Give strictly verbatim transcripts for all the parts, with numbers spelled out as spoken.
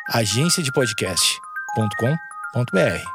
agência de podcast ponto com ponto b r.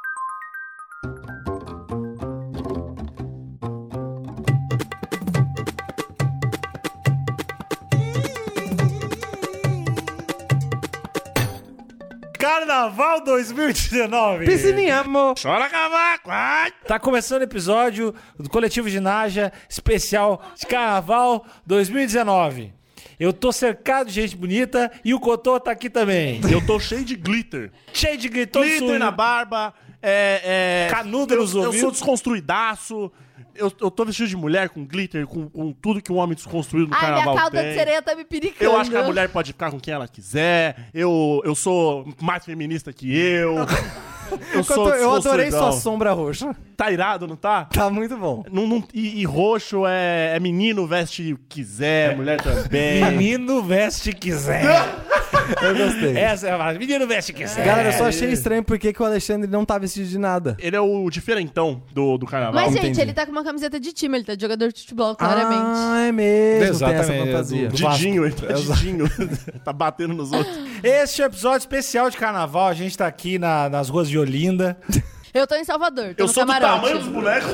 Carnaval dois mil e dezenove. Piscininha, amor. Chora cavaco. Ai. Tá começando o episódio do Coletivo Ginásio especial de Carnaval dois mil e dezenove. Eu tô cercado de gente bonita e o Cotô tá aqui também. Eu tô cheio de glitter. Cheio de glitter. Glitter na barba. É, é, Canudo nos eu, ouvidos. Eu sou desconstruidaço. Eu, eu tô vestido de mulher com glitter, com, com tudo que um homem desconstruído no Ai, carnaval minha cauda tem. de sereia tá me piricando. Eu acho que a mulher pode ficar com quem ela quiser. Eu, eu sou mais feminista que eu. Eu sou Eu adorei desconstruidão. sua sombra roxa. Tá irado, não tá? Tá muito bom. Não, não, e, e roxo é, é menino, veste o que quiser, mulher também. Menino veste quiser. Eu gostei. Essa é a frase. Menino veste quiser. Galera, eu só achei estranho porque que o Alexandre não tá vestido de nada. Ele é o diferentão do, do carnaval. Mas, Entendi. gente, ele tá com uma camiseta de time, ele tá de jogador de futebol, claramente. Ah, é mesmo. Exatamente, Tem essa fantasia. é do- Didinho, ele tá Didinho. Tá batendo nos outros. Este é o episódio especial de Carnaval. A gente tá aqui na- nas ruas de Olinda. Eu tô em Salvador, tô Eu no sou do camarote. tamanho dos bonecos.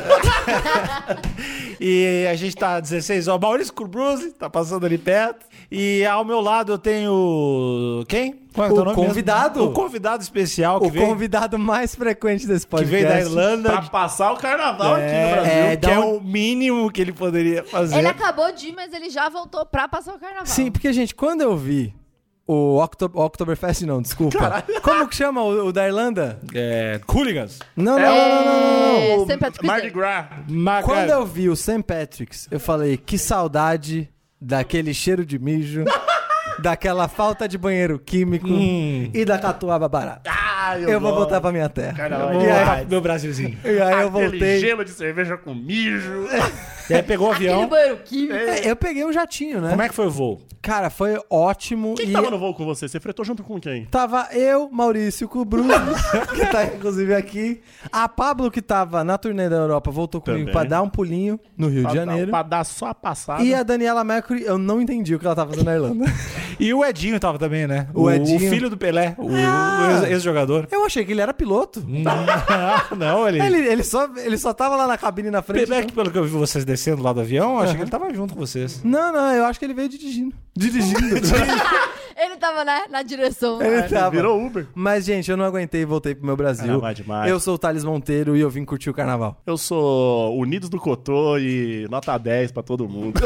E a gente tá às dezesseis horas. Maurício Curbruzzi tá passando ali perto. E ao meu lado eu tenho... Quem? Qual é O teu nome mesmo? convidado. O convidado especial que O veio, convidado mais frequente desse que podcast. veio da Irlanda. Pra passar o carnaval aqui no Brasil. é, que da é onde- o mínimo que ele poderia fazer. Ele acabou de ir, mas ele já voltou pra passar o carnaval. Sim, porque, gente, quando eu vi o Octo- Oktoberfest, não, desculpa. Como que chama o, o da Irlanda? É, Hooligans. Não, não, É não, não, não, não, não. É, O Saint Patrick's Mardi Day. Gras. Mas, Quando cara, eu vi o Saint Patrick's, eu falei, que saudade daquele cheiro de mijo, daquela falta de banheiro químico Hum. e da catuaba barata. Ah, eu, Eu vou gosto. voltar pra minha terra. Carnaval. Vou E lá, aí, meu Brasilzinho. e aí eu Aquele voltei. gelo de cerveja com mijo. E aí pegou o Aquele avião. banheiro químico. É, Eu peguei um jatinho, né? Como é que foi o voo? Cara, foi ótimo. Quem e tava no voo com você? Você fretou junto com quem? Tava eu, Maurício Cubru, que tá inclusive aqui. A Pablo, que tava na turnê da Europa, voltou comigo Também. pra dar um pulinho no Rio Pra de dar- Janeiro. Pra dar só a passada. E a Daniela Mercury, eu não entendi o que ela tava fazendo na Irlanda. E o Edinho tava também, né? O Edinho. O filho do Pelé, o, Ah. o ex- ex-jogador. Eu achei que ele era piloto. Não, não, ele... Ele, ele, só, ele só tava lá na cabine na frente. Pelé, então- que pelo que eu vi vocês descendo lá do avião, eu achei que ele tava junto com vocês. Não, não, eu acho que ele veio dirigindo. Dirigindo. Ele tava, né, na direção. Ele É, tava. virou Uber. Mas, gente, eu não aguentei e voltei pro meu Brasil. Carnaval é demais. Eu sou o Thales Monteiro e eu vim curtir o carnaval. Eu sou Unidos do Cotô e nota dez pra todo mundo.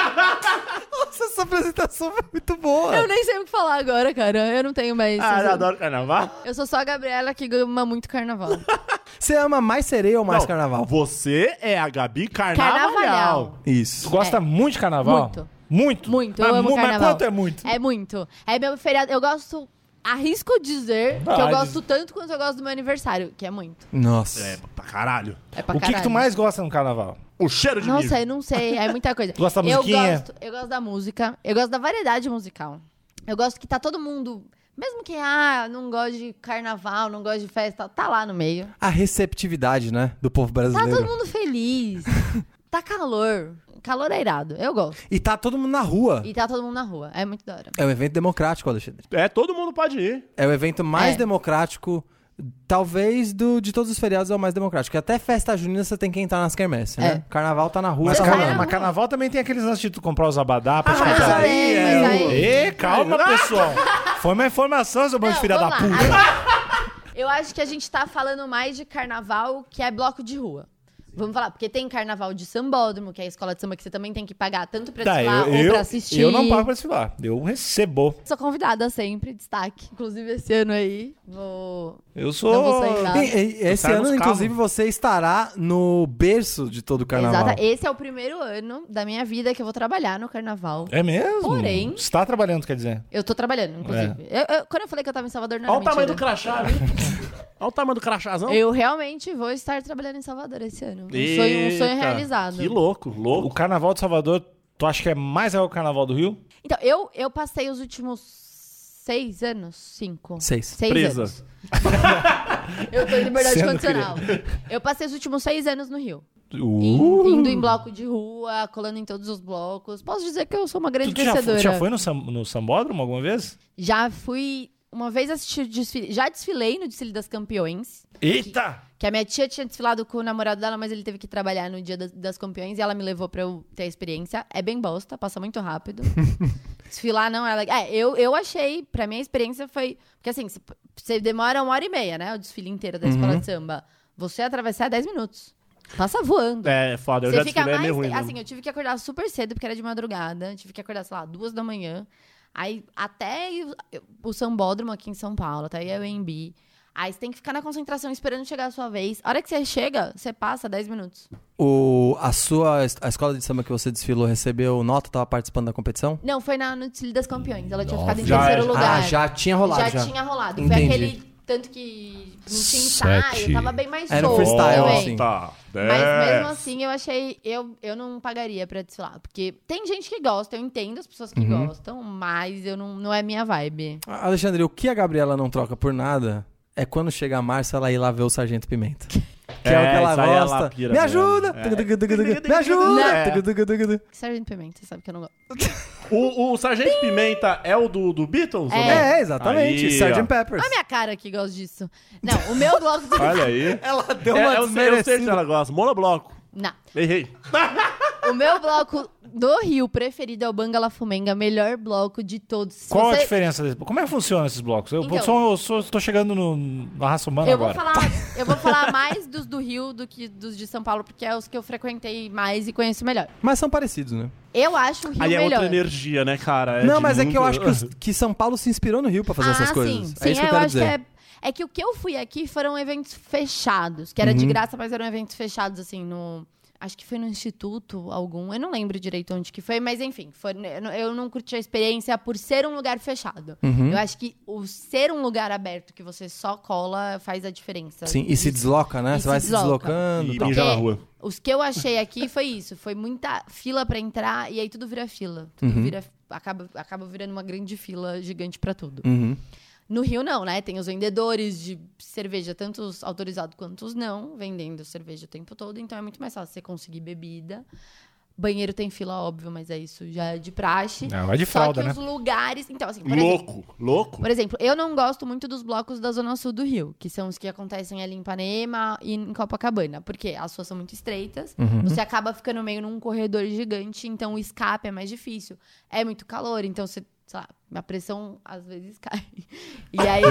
Nossa, essa apresentação foi muito boa. Eu nem sei o que falar agora, cara. Eu não tenho mais... ah, eu, eu adoro carnaval. eu sou só a Gabriela que ama muito carnaval. Você ama mais sereia ou mais Não, carnaval? Você é a Gabi Carnavalhal. Carnavalhal. Tu Isso. gosta É. muito de carnaval? Muito. Muito? Muito, eu Mas amo mu- Mas carnaval. quanto é muito? É muito. É meu feriado. Eu gosto... Arrisco dizer que eu Ah, gosto diz- tanto quanto eu gosto do meu aniversário, que é muito. Nossa. É, pra caralho. É pra O que, caralho. que tu mais gosta no carnaval? O cheiro de Nossa, mijo. eu não sei, é muita coisa. Gosta da eu musiquinha? gosto, eu gosto da música, eu gosto da variedade musical. Eu gosto que tá todo mundo, mesmo que ah, não gosta de carnaval, não gosta de festa, tá lá no meio. A receptividade, né, do povo Tá brasileiro. todo mundo feliz. Tá calor. Calor é irado, eu gosto. E tá todo mundo na rua. E tá todo mundo na rua, é muito da hora. É um evento democrático, Alexandre. É, todo mundo pode ir. É o evento mais É. democrático, talvez, do, de todos os feriados é o mais democrático. Porque até festa junina você tem que entrar nas quermesses, né? É. Carnaval tá na rua. Mas, Você tá vai carna- na rolando. mas rua. carnaval também tem aqueles lances de tu comprar os abadá pra te Ah, mas comprar. aí- é mas o- aí- Ê, calma, pessoal. Foi uma informação, seu bando de Não, filha da vamos lá. puta. Agora, eu acho que a gente tá falando mais de carnaval, que é bloco de rua. Vamos falar, porque tem carnaval de sambódromo, que é a escola de samba que você também tem que pagar tanto pra Tá, desfilar eu, ou eu, pra assistir. eu não pago pra desfilar. Eu recebo. Sou convidada sempre, destaque. Inclusive esse ano aí, vou... Eu sou... Não vou sair nada. E- e- esse sai nos ano, carros. inclusive, você estará no berço de todo o carnaval. Exato. Esse é o primeiro ano da minha vida que eu vou trabalhar no carnaval. É mesmo? Porém- Você tá trabalhando, quer dizer? Eu tô trabalhando, inclusive. Eu- eu- quando eu falei que eu tava em Salvador, não era Olha o tamanho do mentira. crachá, viu? Olha o tamanho do crachazão. Eu realmente vou estar trabalhando em Salvador esse ano. Um sonho, um sonho Eita, realizado. Que louco, louco. O carnaval de Salvador, tu acha que é mais legal que o carnaval do Rio? Então, eu, eu passei os últimos seis anos, cinco. Seis. Seis Presa. anos. Eu tô em liberdade Sendo condicional. Eu passei os últimos seis anos no Rio. Uh. In- indo em bloco de rua, colando em todos os blocos. Posso dizer que eu sou uma grande Tu já, vencedora. já foi no, sam, no Sambódromo alguma vez? Já fui uma vez assisti o desfile. Já desfilei no desfile das campeões. Eita! Que a minha tia tinha desfilado com o namorado dela, mas ele teve que trabalhar no dia das, das campeões e ela me levou pra eu ter a experiência. É bem bosta, passa muito rápido. Desfilar não é legal. É, eu, eu achei, pra mim a experiência foi... Porque assim, você demora uma hora e meia, né? O desfile inteiro da escola Uhum. de samba. Você atravessar é dez minutos. Passa voando. É, foda. Eu Você já fica desfilei, é mais... meio ruim. né? assim, eu tive que acordar super cedo, porque era de madrugada. Tive que acordar, sei lá, duas da manhã. Aí, até o, o Sambódromo aqui em São Paulo, até aí o A M B. Aí você tem que ficar na concentração esperando chegar a sua vez. A hora que você chega, você passa dez minutos. O, a sua a escola de samba que você desfilou recebeu nota? Tava participando da competição? Não, foi na, no desfile das campeões. Ela tinha ficado em já terceiro é- lugar. Ah, já tinha rolado. Já, Já, tinha rolado. Entendi. Foi aquele... Tanto que não tinha ensaio, Sete. tava bem mais Era solto freestyle, também. assim. Tá. Mas mesmo assim, eu achei... Eu, eu não pagaria pra desfilar. Porque tem gente que gosta, eu entendo as pessoas que Uhum. gostam, mas eu não, não é minha vibe. Alexandre, o que a Gabriela não troca por nada é quando chega a Márcia, ela ir lá ver o Sargento Pimenta. Que é, o que ela isso aí ela gosta. pira Me mesmo. ajuda! É. Me ajuda! É. Sargento Pimenta, você sabe que eu não gosto. O, o Sargento Pimenta é o do, do Beatles? É. ou não? É, exatamente. Aí, Sargent ó. Peppers. Olha a minha cara que gosta disso. Não, o meu bloco... de- Olha aí. Ela deu É, uma eu, sei, eu sei que desmerecida. ela gosta. Monobloco. Não. Errei. O meu bloco do Rio preferido é o Bangala Fumenga, melhor bloco de todos. Se Qual a você- diferença desse? Como é que funciona esses blocos? Eu, Então- sou, eu sou, tô chegando no, na raça humana Eu vou, agora. falar, eu vou falar mais dos do Rio do que dos de São Paulo, porque é os que eu frequentei mais e conheço melhor. Mas são parecidos, né? Eu acho o Rio Aí é melhor. outra energia, né, cara? É não, de mas é que eu muito- acho que, os- que São Paulo se inspirou no Rio pra fazer ah, essas coisas. Sim, é sim, isso que eu eu quero acho dizer. que é. É que o que eu fui aqui foram eventos fechados, que era de Uhum. graça, mas eram eventos fechados, assim, no. Acho que foi no Instituto algum, eu não lembro direito onde que foi, mas enfim, foi, eu não- eu não curti a experiência por ser um lugar fechado. Uhum. Eu acho que o ser um lugar aberto, que você só cola, faz a diferença. Sim, e se Isso. desloca, né? E Você se vai se desloca. deslocando E e tal. mija na Porque rua. Os que eu achei aqui foi isso, foi muita fila pra entrar e aí tudo vira fila. Tudo Uhum. vira, acaba, acaba virando uma grande fila gigante pra tudo. Uhum. No Rio, não, né? Tem os vendedores de cerveja, tanto os autorizados quanto os não, vendendo cerveja o tempo todo. Então, é muito mais fácil você conseguir bebida. Banheiro tem fila, óbvio, mas é isso já é de praxe. Não, vai de Só fralda, que né? os lugares... Então, assim, por exemplo, Louco. Louco? por exemplo, eu não gosto muito dos blocos da Zona Sul do Rio, que são os que acontecem ali em Ipanema e em Copacabana. Porque as ruas são muito estreitas, Uhum. você acaba ficando meio num corredor gigante, então o escape é mais difícil. É muito calor, então você... Sei lá, a pressão às vezes cai. E aí...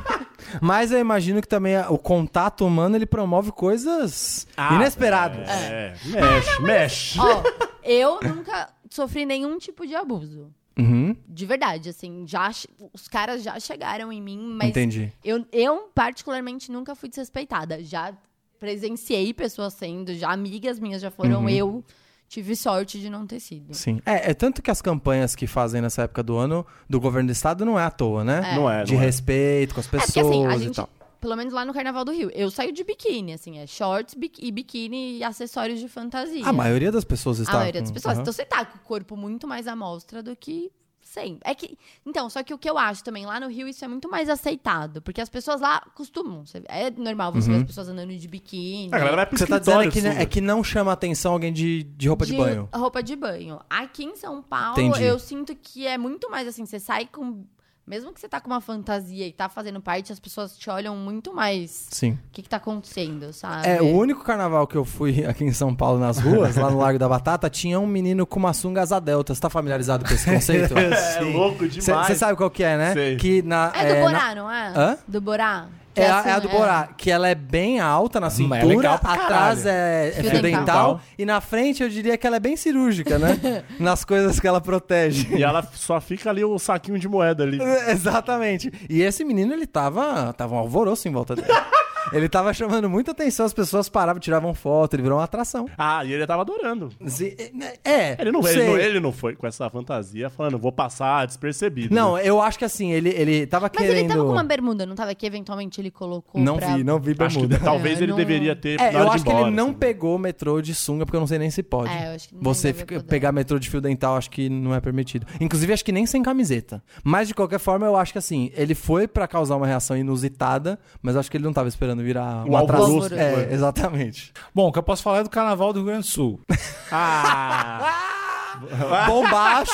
Mas eu imagino que também o contato humano, ele promove coisas Ah, inesperadas. É, mexe, mexe. Ó, eu nunca sofri nenhum tipo de abuso. Uhum, De verdade, assim, já, che- os caras já chegaram em mim, mas entendi. eu, eu particularmente nunca fui desrespeitada. Já presenciei pessoas sendo, já amigas minhas já foram, Uhum. eu tive sorte de não ter sido. Sim. É, é tanto que as campanhas que fazem nessa época do ano do governo do estado não é à toa, né? É. Não é, De não é. respeito com as É, pessoas porque assim, a e gente, tal. pelo menos lá no Carnaval do Rio, eu saio de biquíni, assim, é shorts biqui- e biquíni e acessórios de fantasia. A maioria das pessoas está A maioria das com- pessoas. Aham. Então você tá com o corpo muito mais à mostra do que sempre. É que, então, só que o que eu acho também, lá no Rio isso é muito mais aceitado. Porque as pessoas lá costumam. você- É normal você ver as pessoas andando de biquíni. A galera vai O pro que você tá dizendo é escritório, que, né, é que não chama atenção alguém de, de roupa de, banho. Roupa de banho. Aqui em São Paulo, Entendi. eu sinto que é muito mais assim, você sai com... Mesmo que você tá com uma fantasia e tá fazendo parte, as pessoas te olham muito mais... Sim. O que que tá acontecendo, sabe? É, o único carnaval que eu fui aqui em São Paulo, nas ruas, lá no Largo da Batata, tinha um menino com uma sunga asa delta. Você tá familiarizado com esse conceito? É louco demais. Você sabe qual que é, né? Sei. Que na, É do na- Borá, não é? Hã? Do Borá? Que É, a, assim, é a do Borá, que ela é bem alta na Mas é cintura, legal pra atrás caralho. é, é Fio fio dental. dental, e na frente eu diria que ela é bem cirúrgica, né? Nas coisas que ela protege. E ela só fica ali o saquinho de moeda ali. Exatamente. E esse menino, ele tava, tava um alvoroço em volta dele. Ele tava chamando muita atenção, as pessoas paravam, tiravam foto, ele virou uma atração. Ah, e ele tava adorando. Se- É, Ele não, ele, sei. não, ele não foi com essa fantasia falando, vou passar despercebido. Não, né? eu acho que assim, ele, ele tava Mas querendo... ele tava com uma bermuda, não tava? Que eventualmente ele colocou Não pra... vi, não vi Acho que bermuda. talvez É, ele não- deveria ter. É, na hora eu de acho que embora, ele não assim. pegou o metrô de sunga, porque eu não sei nem se pode. É, eu acho que não Você deve fica- poder. pegar metrô de fio dental, acho que não é permitido. Inclusive, acho que nem sem camiseta. Mas, de qualquer forma, eu acho que assim, ele foi pra causar uma reação inusitada, mas eu acho que ele não tava esperando virar Um uma atração. alvoroço, É, foi. exatamente. Bom, o que eu posso falar é do Carnaval do Rio Grande do Sul. Ah! Bombacha,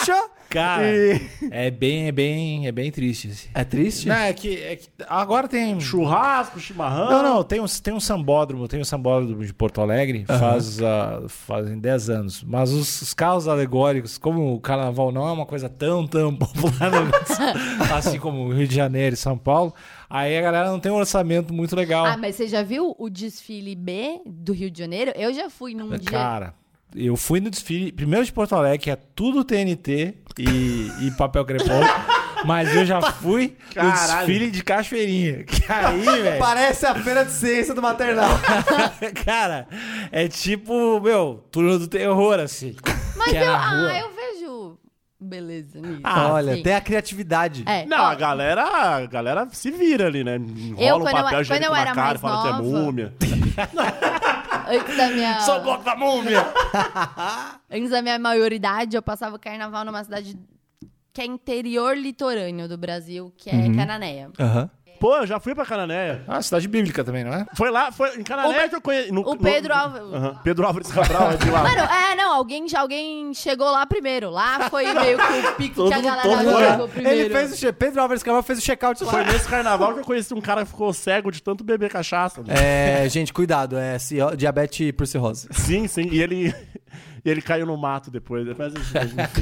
Cara, E- é bem, é bem, é bem triste. Assim. É triste? Não, é que, é que agora tem... Churrasco, chimarrão. Não, não, tem um, tem um sambódromo, tem um sambódromo de Porto Alegre, faz, uh, fazem dez anos. Mas os, os carros alegóricos, como o carnaval não é uma coisa tão, tão popular, assim como o Rio de Janeiro e São Paulo, aí a galera não tem um orçamento muito legal. Ah, mas você já viu o desfile B do Rio de Janeiro? Eu já fui num dia... Cara, eu fui no desfile, primeiro de Porto Alegre, que é tudo T N T e, e papel crepom, mas eu já fui no Caralho. desfile de Cachoeirinha. Que aí, velho... Parece a feira de ciência do maternal. Cara, é tipo, meu, turno do terror, assim. Mas que é eu, na rua. ah, eu vejo beleza nisso. Ah, Olha, sim. tem a criatividade. É, Não, ó, a galera, a galera se vira ali, né? Enrola Eu, um quando eu- papel quando higiênico eu na era cara e mais fala que é nova- múmia. antes da minha... Sou bloco da múmia! Antes da minha maioridade, eu passava o carnaval numa cidade que é interior litorâneo do Brasil, que é Uhum. Cananéia. Aham. Pô, eu já fui pra Cananéia. Ah, cidade bíblica também, não é? Foi lá, foi em Cananéia que eu conheci. no- O no- Pedro Álvares... Aham, Pedro Álvares Cabral é de lá. Mano, é, não, alguém, já alguém chegou lá primeiro. Lá foi meio que o pico que a Todo- galera todo mundo- chegou primeiro. Ele fez o che- Pedro Álvares Cabral fez o check-out lá. Foi nesse carnaval que eu conheci um cara que ficou cego de tanto beber cachaça. É, gente, cuidado, é cirro- diabetes por cirrose. Sim, sim. E ele, e ele caiu no mato depois. Depois a gente- a gente-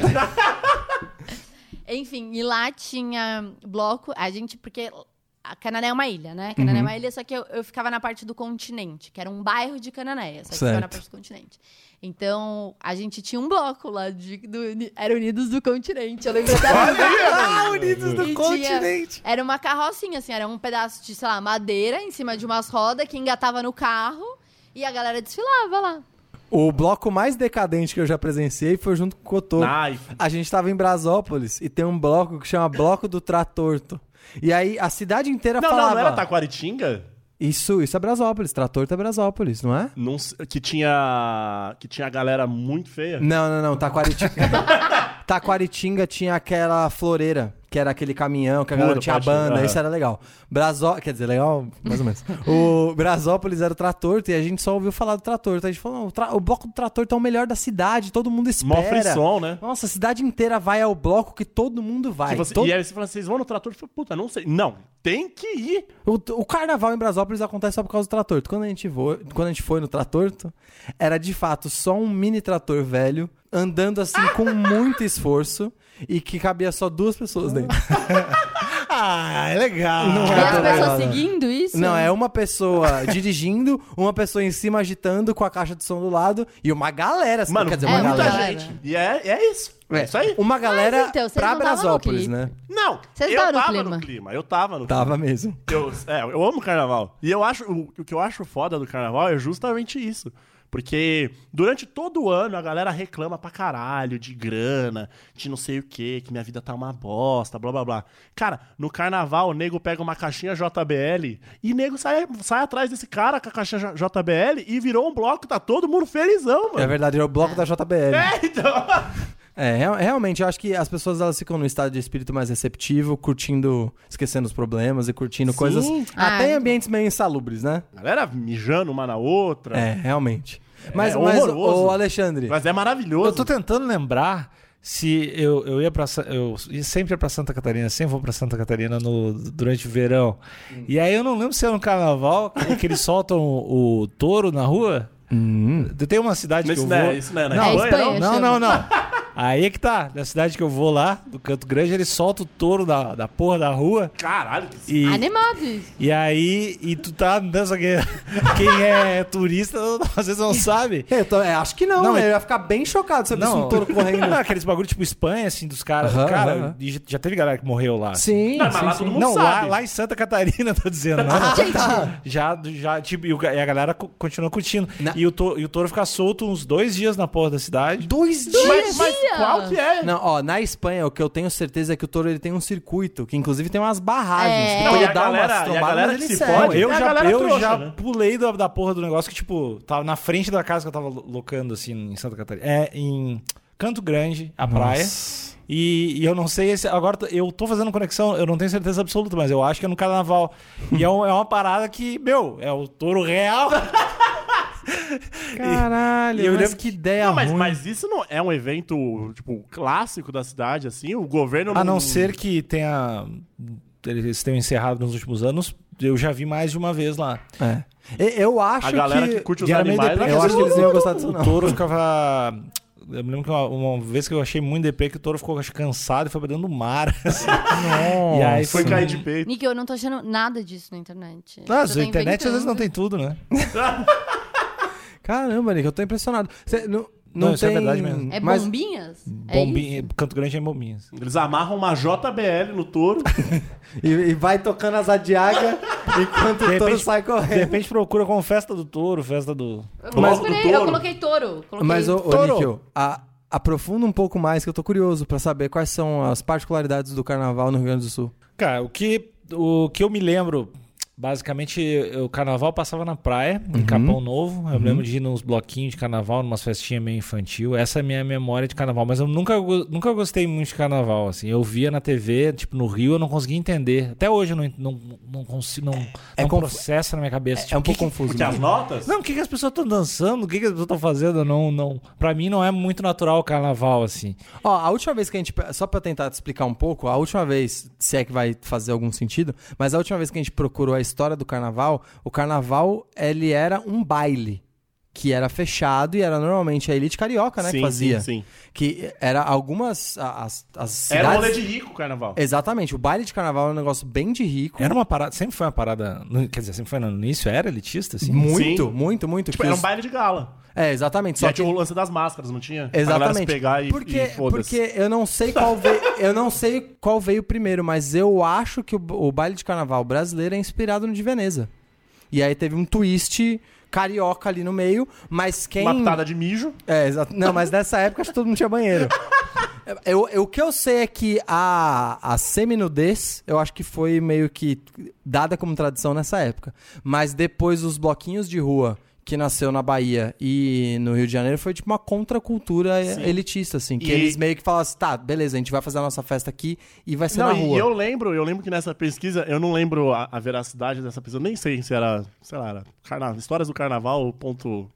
Enfim, e lá tinha bloco, a gente, porque a Cananéia é uma ilha, né? Cananéia é uma ilha, só que eu, eu ficava na parte do continente, que era um bairro de Cananéia, só que ficava na Certo. parte do continente. Então, a gente tinha um bloco lá, de, do, era Unidos do Continente, eu lembro até... Ah, Unidos do E tinha- Continente. Era uma carrocinha, assim, era um pedaço de, sei lá, madeira em cima de umas rodas que engatava no carro e a galera desfilava lá. O bloco mais decadente que eu já presenciei foi junto com o Cotô. Ai, A gente tava em Brasópolis e tem um bloco que chama Bloco do Tratorto. E aí a cidade inteira não, falava... não, não era Taquaritinga? Isso, isso é Brasópolis. Tratorto é Brasópolis, não é? Não sei- que tinha. Que tinha a galera muito feia. Não, não, não. Taquaritinga... Taquaritinga tinha aquela floreira, que era aquele caminhão, que a galera Puro, tinha a pode- banda, aham. isso era legal. Brasó... Quer dizer, legal, mais ou menos. O Brasópolis era o Tratorto e a gente só ouviu falar do Tratorto. A gente falou, não, o, tra- o bloco do Tratorto é o melhor da cidade, todo mundo Mó espera. frisson, né? Nossa, a cidade inteira vai ao bloco que todo mundo vai. Que você- Todo- E aí você fala, vocês vão no trator? Eu falei, puta, não sei. Não, tem que ir. O, o carnaval em Brasópolis acontece só por causa do Tratorto. Quando a gente, vo... Quando a gente foi no Tratorto, era de fato só um mini trator velho, andando assim com muito esforço e que cabia só duas pessoas dentro. Ah, é legal. Não E é as tão pessoas legal, não. seguindo isso? Não, é uma pessoa dirigindo, uma pessoa em cima agitando com a caixa de som do lado e uma galera, assim, Mano, quer dizer, é uma muita galera. galera. gente. E é, é isso. É isso aí. Uma galera então, vocês pra não tavam no Brasópolis, clipe. né? Não, Vocês eu estavam no tava clima? no clima. Eu tava no Tava mesmo. Eu, é, eu amo carnaval. E eu acho, o, o que eu acho foda do carnaval é justamente isso. Porque durante todo o ano a galera reclama pra caralho de grana, de não sei o que, que minha vida tá uma bosta, blá blá blá. Cara, no carnaval o nego pega uma caixinha J B L e o nego sai, sai atrás desse cara com a caixinha J B L e virou um bloco, tá todo mundo felizão, mano. É verdade, é o bloco da J B L. É, então. É, real- realmente, eu acho que as pessoas elas ficam num estado de espírito mais receptivo, curtindo, esquecendo os problemas e curtindo Sim. coisas. Ah, Até em é ambientes meio insalubres, né? Galera mijando uma na outra. É, realmente. Mas, É mas horroroso. ô Alexandre, Mas é maravilhoso. Eu tô tentando lembrar se eu, eu ia pra. Sa- Eu ia sempre ia pra Santa Catarina, sempre vou pra Santa Catarina no, durante o verão. E aí eu não lembro se é no carnaval que, que eles soltam o, o touro na rua. Hum. Tem uma cidade Isso que eu não é- vou. isso não é na Não, Espanha, Espanha. Não, chama. não, não. Aí é que tá. Na cidade que eu vou lá, do Canto Grande, eles soltam o touro da, da porra da rua. Caralho, que E, Animado isso. e aí, e tu tá andando, só que quem é turista às vezes não sabe. eu tô- é, acho que não, Não, né? é- eu ia ficar bem chocado se eu visse um touro correndo. Não, aqueles bagulho tipo Espanha, assim, dos caras. Aham, cara, aham. e já- já teve galera que morreu lá. Sim, Não, mas sim, lá sim. todo mundo Não, lá, sabe. lá em Santa Catarina, tô dizendo. Não, não. Gente, Já, já, tipo, e, o ga- e a galera co- continua curtindo. Na- E, o touro, e o touro fica solto uns dois dias na porra da cidade. Dois dias! Mas, mas Dia! qual que é? Não, ó, na Espanha, o que eu tenho certeza é que o touro ele tem um circuito, que inclusive tem umas barragens. É. Que Não, quando e ele a dá galera- umas e a trombadas, galera mas que ele se segue. fode, eu é a já, galera eu trouxa, já né? pulei da, da porra do negócio que, tipo, tava na frente da casa que eu tava lo- locando, assim, em Santa Catarina. É em Canto Grande, a praia. E, e eu não sei, esse, agora eu tô fazendo conexão, eu não tenho certeza absoluta, mas eu acho que é no carnaval. E é, um- é uma parada que, meu, é o touro real. Caralho, E eu mas lembro que ideia Não, mas, ruim. mas isso não é um evento, tipo, clássico da cidade, assim? O governo A não ser que tenha. Eles tenham encerrado nos últimos anos, eu já vi mais de uma vez lá. É. E- Eu acho A galera que, que... curte os E era meio animais... deprê, Eu às acho que vezes eles não iam gostar disso, O não. touro ficava. Eu me lembro que uma, uma vez que eu achei muito deprê que o touro ficou acho, cansado e foi pra dentro do mar. assim. E aí Foi foi cair de peito. Nick, eu não tô achando nada disso na internet. Nossa, Tô a internet às vezes não inventando. tem tudo, né? Caramba, Nick, eu tô impressionado. Cê, não, não, Não, isso é tem... verdade mesmo. É Mas- bombinhas? É Bombinha, isso? Canto Grande é em bombinhas. Eles amarram uma J B L no touro. E, e vai tocando as adiagas enquanto o De touro repente- sai De correndo. repente procura com festa do touro, festa do. Eu Mas- procurei, do eu touro? coloquei touro. Coloquei Mas, ô, ô Touro. Níquel, a- aprofunda um pouco mais, que eu tô curioso pra saber quais são as particularidades do carnaval no Rio Grande do Sul. Cara, o que, o que eu me lembro, basicamente, o carnaval passava na praia, em Capão Novo. Eu me lembro de ir nos bloquinhos de carnaval, numas festinhas meio infantil. Essa é a minha memória de carnaval. Mas eu nunca, go- nunca gostei muito de carnaval, assim. Eu via na T V, tipo, no Rio, eu não conseguia entender. Até hoje eu não, não, não consigo, não, É não confu- processa na minha cabeça. É Tipo, um pouco que que- confuso. Porque as mesmo. notas... Não, o que, que as pessoas estão dançando? O que, que as pessoas estão fazendo? Não, não. Pra mim não é muito natural o carnaval, assim. Ó, a última vez que a gente... Só pra tentar te explicar um pouco, a última vez, se é que vai fazer algum sentido, mas a última vez que a gente procurou a história do carnaval, o carnaval, ele era um baile. Que era fechado e era normalmente a elite carioca, né, sim, que fazia. sim, sim. Que era algumas... a- As, as Era um cidades... rolê de rico o carnaval. Exatamente, o baile de carnaval é um negócio bem de rico. Era uma parada, sempre foi uma parada, no- quer dizer, sempre foi no início, era elitista, assim. Muito, Sim. muito, muito. Tipo, que era os- um baile de gala. É, exatamente. Só Só que... tinha o lance das máscaras, não tinha? Pra galera se Exatamente. pegar e, porque, e foda-se. porque eu não sei qual veio, eu não sei qual veio primeiro, mas eu acho que o, o baile de carnaval brasileiro é inspirado no de Veneza. E aí teve um twist carioca ali no meio, mas quem Uma pitada de mijo. É, exato. Não, mas nessa época acho que todo mundo tinha banheiro. Eu, eu- o que eu sei é que a, a seminudez, eu acho que foi meio que dada como tradição nessa época. Mas depois os bloquinhos de rua, que nasceu na Bahia e no Rio de Janeiro, foi tipo uma contracultura Sim. elitista, assim. Que E- eles meio que falam assim, tá, beleza, a gente vai fazer a nossa festa aqui e vai ser Não, na e rua. eu lembro, eu lembro que nessa pesquisa, eu não lembro a, a veracidade dessa pesquisa, eu nem sei se era, sei lá, era carna, histórias do carnaval, ponto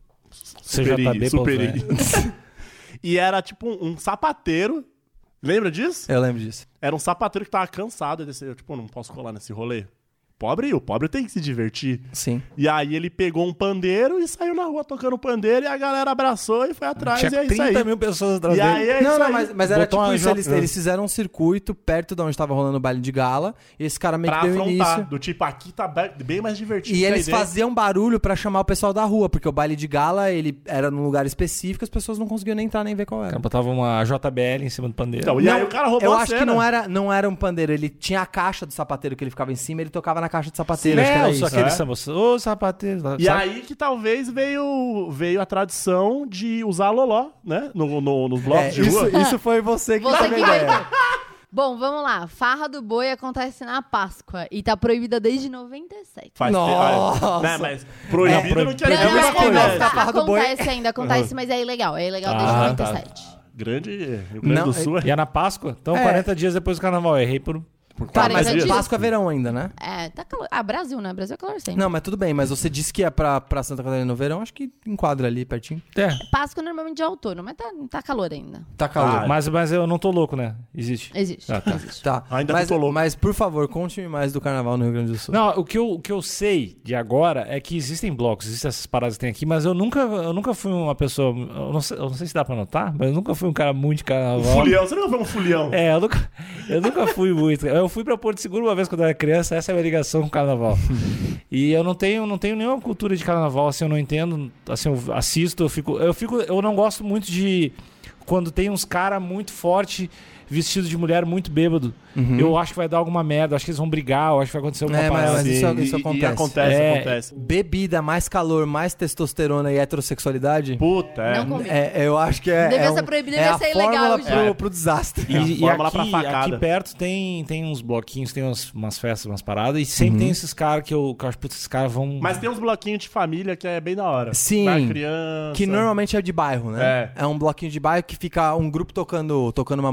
C J B, superi, ponto superi. E era tipo um, um sapateiro, lembra disso? Eu lembro disso. Era um sapateiro que tava cansado, desse, eu, tipo, não posso colar nesse rolê. Pobre, o pobre tem que se divertir. Sim. E aí ele pegou um pandeiro e saiu na rua tocando pandeiro e a galera abraçou e foi atrás Tinha e é isso trinta aí. mil pessoas atrás E aí dele. é Não, isso não, aí. mas, mas era Botou tipo uma isso, jo- eles, eles fizeram um circuito perto de onde tava rolando o baile de gala, e esse cara meio Pra que deu afrontar, início. do tipo, aqui tá be- bem mais divertido. E que aí eles dentro. faziam barulho pra chamar o pessoal da rua, porque o baile de gala, ele era num lugar específico, as pessoas não conseguiam nem entrar nem ver qual O era. cara botava uma J B L em cima do pandeiro. Então, e aí o cara roubou Eu a acho cena. que não era, não era um pandeiro, ele tinha a caixa do sapateiro que ele ficava em cima, ele tocava na caixa do sapateiro, acho que era é, isso. só aquele É. samba. Ô, sapateiro. E sabe? aí que talvez veio, veio a tradição de usar loló, né? No, no- nos blocos É, de isso, rua. isso foi você que Você teve a que ideia. inventou. Bom, vamos lá. Farra do Boi acontece na Páscoa e tá proibida desde noventa e sete. Faz tempo. Nossa. Ah, né? Mas proibido É, não quer proibido. dizer É a mesma que coisa. acontece. Da Farra do Boi. Acontece ainda, acontece, mas é ilegal. É ilegal desde Ah, noventa e tá. sete. Grande Rio Grande Não, do Sul. E é na Páscoa? Então, É. quarenta dias depois do carnaval. Eu errei por. Por Tá, quarenta mas é dias. Páscoa é verão ainda, né? É, tá calor. Ah, Brasil, né? Brasil é calor sempre. Não, mas tudo bem, mas você disse que é pra, pra Santa Catarina no verão, acho que enquadra ali pertinho. É. Páscoa normalmente é outono, mas tá, tá calor ainda. Tá calor. Ah, Mas, mas eu não tô louco, né? Existe. Existe. Ah, tá. Existe. Tá. Ainda mas, não tô louco. mas, por favor, conte-me mais do carnaval no Rio Grande do Sul. Não, o que, eu, o que eu sei de agora é que existem blocos, existem essas paradas que tem aqui, mas eu nunca, eu nunca fui uma pessoa. Eu não, sei, eu não sei se dá pra notar, mas eu nunca fui um cara muito de Um carnaval. fulião. Você não viu um fulião? É, eu nunca, eu nunca fui muito. Eu fui pra Porto Seguro uma vez quando eu era criança, essa é a minha ligação com o carnaval. E eu não tenho, não tenho nenhuma cultura de carnaval, assim, eu não entendo. Assim, eu assisto, eu fico. Eu fico. Eu não gosto muito de. Quando tem uns caras muito fortes, vestidos de mulher muito bêbado. Uhum. Eu acho que vai dar alguma merda, eu acho que eles vão brigar, eu acho que vai acontecer alguma É, mas- parada. mas isso- E- isso e- acontece. E acontece, É. acontece. Bebida, mais calor, mais testosterona e heterossexualidade. Puta, é. Não combina. É, eu acho que é. Devia é ser um- proibido, é devia a ser fórmula ilegal, pro, já. pro desastre. É a E, e fórmula aqui, pra facada. aqui perto tem, tem uns bloquinhos, tem umas, umas festas, umas paradas, e sempre tem esses caras que eu, que eu acho, putz, esses caras vão... Mas tem uns bloquinhos de família que é bem da hora. Sim. Vai criança. Que normalmente é de bairro, né? É. É um bloquinho de bairro que fica um grupo tocando, tocando uma música, uma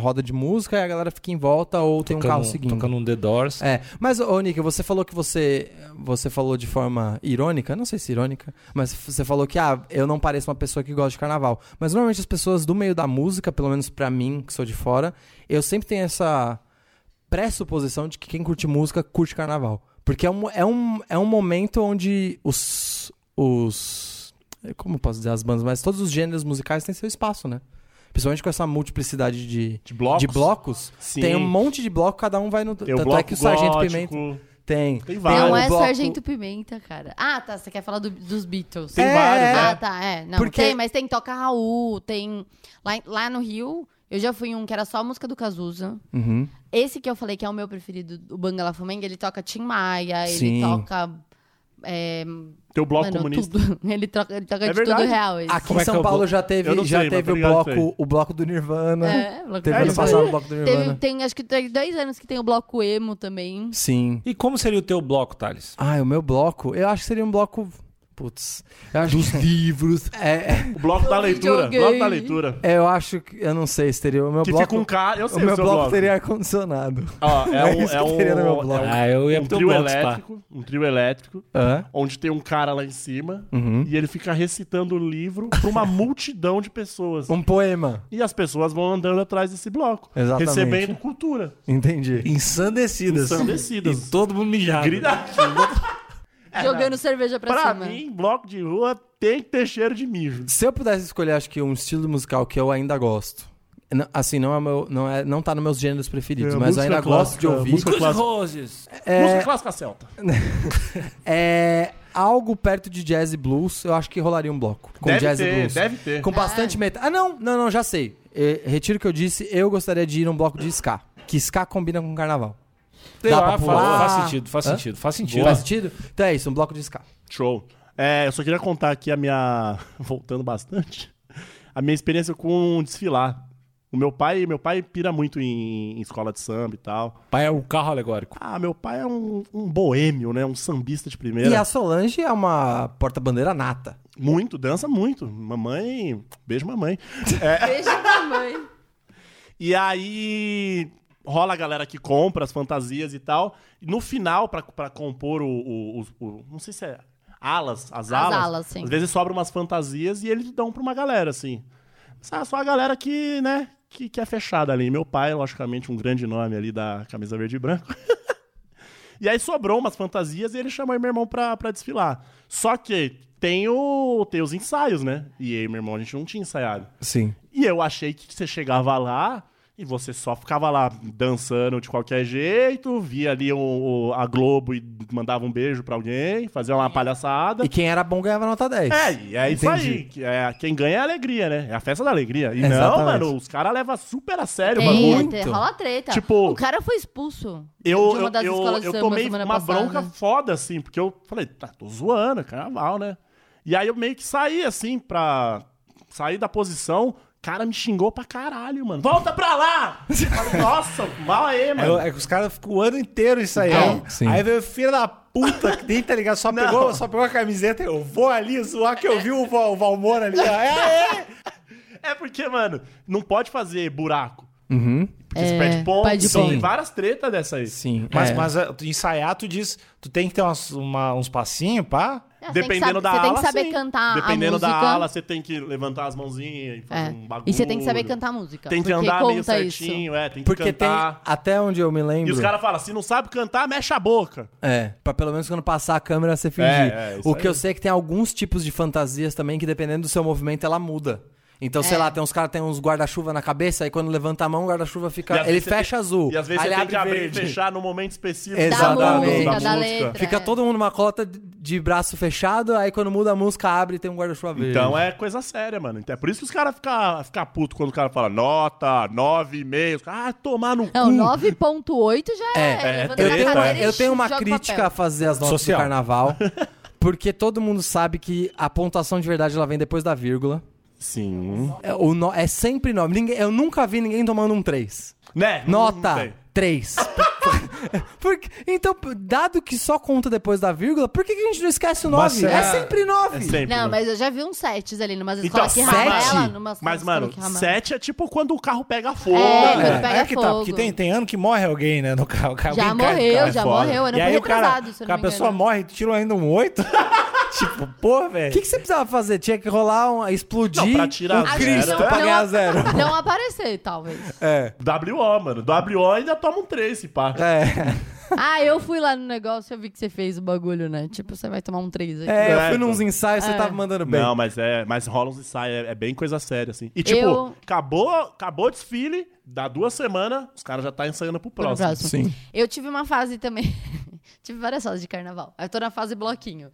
roda de música e a galera fica em volta ou tem um carro seguindo. Tocando um The Doors. É, mas, ô, Nick, você falou que você, você falou de forma irônica, não sei se irônica, mas você falou que, ah, eu não pareço uma pessoa que gosta de carnaval. Mas normalmente as pessoas do meio da música, pelo menos pra mim, que sou de fora, eu sempre tenho essa pressuposição de que quem curte música curte carnaval. Porque é um, é um, é um momento onde os, os... Como eu posso dizer as bandas? Mas todos os gêneros musicais têm seu espaço, né? Principalmente com essa multiplicidade de, De blocos? de blocos. Sim. Tem um monte de bloco, cada um vai no... Tem o Tanto bloco é que o Sargento gótico, Pimenta... Tem. Tem Não vários. o é bloco- Sargento Pimenta, cara. Ah, tá. Você quer falar do- dos Beatles. Tem É, vários, é. né? Ah, tá. É. Não, Porque- tem, mas tem Toca Raul, tem... Lá, em- lá no Rio, eu já fui em um que era só a música do Cazuza. Uhum. Esse que eu falei que é o meu preferido, o Bangala Flamenga, ele toca Tim Maia, Sim. ele toca... É, Tem o bloco mano, comunista. tudo. Ele, troca, ele toca É de verdade. tudo real. Esse. Aqui Como em é que é São o Paulo blo- já Eu teve, não já sei, mas teve tô o ligado bloco, isso aí. o bloco do Nirvana. É, bloco Teve É ano isso passado aí. o bloco do Teve, Nirvana. tem, acho que tem dois anos que tem o bloco emo também. Sim. E como seria o teu bloco, Thales? Ah, o meu bloco, eu acho que seria um bloco... Putz. Eu acho Dos que... livros. É, O bloco da leitura. Joguei. Bloco da leitura. é, eu acho que... Eu não sei se teria... O meu Que bloco... fica um cara... Eu o sei meu o seu bloco, bloco. teria ar-condicionado. Ó, é É um, isso que é um, teria no meu é bloco. um- Ah, eu ia um pro teu trio bloco, tá? elétrico. Um trio elétrico. Hã? Onde tem um cara lá em cima. Uhum. E ele fica recitando o livro pra uma multidão de pessoas. Um poema. E as pessoas vão andando atrás desse bloco. Exatamente. Recebendo cultura. Entendi. Ensandecidas. Ensandecidas. E todo mundo mijado. Grita. Jogando cerveja pra, Pra cima. mim, bloco de rua tem que ter cheiro de mijo. Se eu pudesse escolher, acho que um estilo musical que eu ainda gosto. N- Assim, não, é meu, não, é, não tá nos meus gêneros preferidos, É, mas eu música ainda gosto de clássica, ouvir. música Good clássica. Roses. Música clássica celta. É algo perto de jazz e blues, eu acho que rolaria um bloco. Com Deve jazz ter, e blues. deve ter. Com bastante metal. Ah, não, não, não, já sei. Eh, retiro o que eu disse, eu gostaria de ir num bloco de ska. Que ska combina com carnaval. Dá pra Ah, fa- pular? faz sentido, faz Hã? sentido, faz sentido. Faz sentido? Então é isso, um bloco de ska. Show. É, eu só queria contar aqui a minha... Voltando bastante. A minha experiência com desfilar. O meu pai, meu pai pira muito em, em escola de samba e tal. Pai é o carro alegórico. Ah, meu pai é um, um boêmio, né? Um sambista de primeira. E a Solange é uma porta-bandeira nata. Muito, dança muito. Mamãe... Beijo, mamãe. Beijo da mãe. E aí rola a galera que compra as fantasias e tal. E no final, pra, pra compor o, o, o- o- Não sei se é alas, as, As alas. alas, sim. Às vezes sobram umas fantasias e eles dão pra uma galera, assim. Só só a galera que, né, que, que é fechada ali. Meu pai, logicamente, um grande nome ali da camisa verde e branco. E aí sobrou umas fantasias e ele chamou meu irmão pra, pra desfilar. Só que tem, o, tem os ensaios, né? E aí, meu irmão, a gente não tinha ensaiado. Sim. E eu achei que você chegava lá e você só ficava lá dançando de qualquer jeito, via ali o, o- a Globo e mandava um beijo pra alguém, fazia uma palhaçada. E quem era bom ganhava nota dez. É, e é isso Entendi. aí. que É, quem ganha é a alegria, né? É a festa da alegria. E não, Exatamente. mano, os caras levam super a sério o Tem, bagulho. muito. tem, rola treta. Tipo, o cara foi expulso Eu, de uma eu, das eu, escolas de eu samba tomei semana uma passada. bronca foda, assim, porque eu falei, tá, tô zoando, é carnaval, né? E aí eu meio que saí, assim, pra sair da posição. O cara me xingou pra caralho, mano. Volta pra lá! Eu falei, nossa, mal aí, É, mano. é que os caras ficam o ano inteiro ensaiando. É, sim. Aí veio o filho da puta que nem, tá ligado? Só Não. pegou, só pegou a camiseta e eu vou ali zoar que eu vi o, Val, o Valmor ali. Ó. É, é. É porque, mano, não pode fazer buraco. Uhum. Porque você É, perde ponto. perde Então ponto. tem várias tretas dessa aí. Sim. Mas, é. mas uh, tu ensaiar, tu diz, tu tem que ter umas, uma- uns passinhos, pá? É, você tem que Dependendo saber- da Você ala, tem que saber sim. cantar Dependendo a música. da ala, você tem que levantar as mãozinhas e fazer É. um bagulho. E você tem que saber cantar a música. Tem que porque andar meio conta isso. certinho, é, tem que Porque tem, cantar. até onde eu me lembro... E os caras falam, se não sabe cantar, mexe a boca. É, pra pelo menos quando passar a câmera você fingir. É, é, isso o que aí. eu sei é que tem alguns tipos de fantasias também que dependendo do seu movimento ela muda. Então, sei É. lá, tem uns caras que tem uns guarda-chuva na cabeça, aí quando levanta a mão, o guarda-chuva E fica... às Ele vezes você fecha tem- azul. E às vezes aí você ele tem que abre abrir verde. e fechar no momento específico Exatamente. da, música, da música. letra. Fica É. todo mundo numa cota de braço fechado, aí quando muda a música, abre e tem um guarda-chuva verde. Então é coisa séria, mano. Então é por isso que os caras ficam fica putos quando o cara fala nota, nove e meio. Ah, tomar no Não, cu. nove ponto oito já é. É, levanta eu a tenho, cadeira e eu tenho uma joga o crítica papel. a fazer às notas Social. do carnaval, porque todo mundo sabe que a pontuação de verdade ela vem depois da vírgula. Sim. É, o no- é sempre nove. Ninguém, eu nunca vi ninguém tomando um três. Né? Não- não Nota tem. três. Porque, então, dado que só conta depois da vírgula, por que, que a gente não esquece o Mas nove? É, é- sempre nove. É sempre. Não, né? mas eu já vi uns sets ali, numas Então, escolas que sete? ramela, numas Mas, escolas mano, que ramela. sete é tipo quando o carro pega fogo. É, né? quando pega é que tá, fogo. porque tem, tem ano que morre alguém, né, no carro. O carro Já alguém cai do morreu, carro. já é foda. morreu. Eu não E fui aí o cara, retrasado, se eu a não me pessoa engano. morre e tira ainda um oito. Tipo, pô, velho. O que, que você precisava fazer? Tinha que rolar, um, explodir Não, pra tirar o zero. Cristo Não, pra não- ganhar zero. Não aparecer, talvez. É. W O, mano. W O ainda toma um três, se pá. É. Ah, eu fui lá no negócio e eu vi que você fez o bagulho, né? Tipo, você vai tomar um três aqui. É, eu É, fui então. nos ensaios, você É. tava mandando bem. Não, mas é, mas rola uns ensaios, é, é bem coisa séria, assim. E tipo, Eu- acabou, acabou o desfile, dá duas semanas, os caras já tá ensaiando pro Pro próximo. próximo. Sim. Eu tive uma fase também. Tive várias fases de carnaval. Eu tô na fase bloquinho.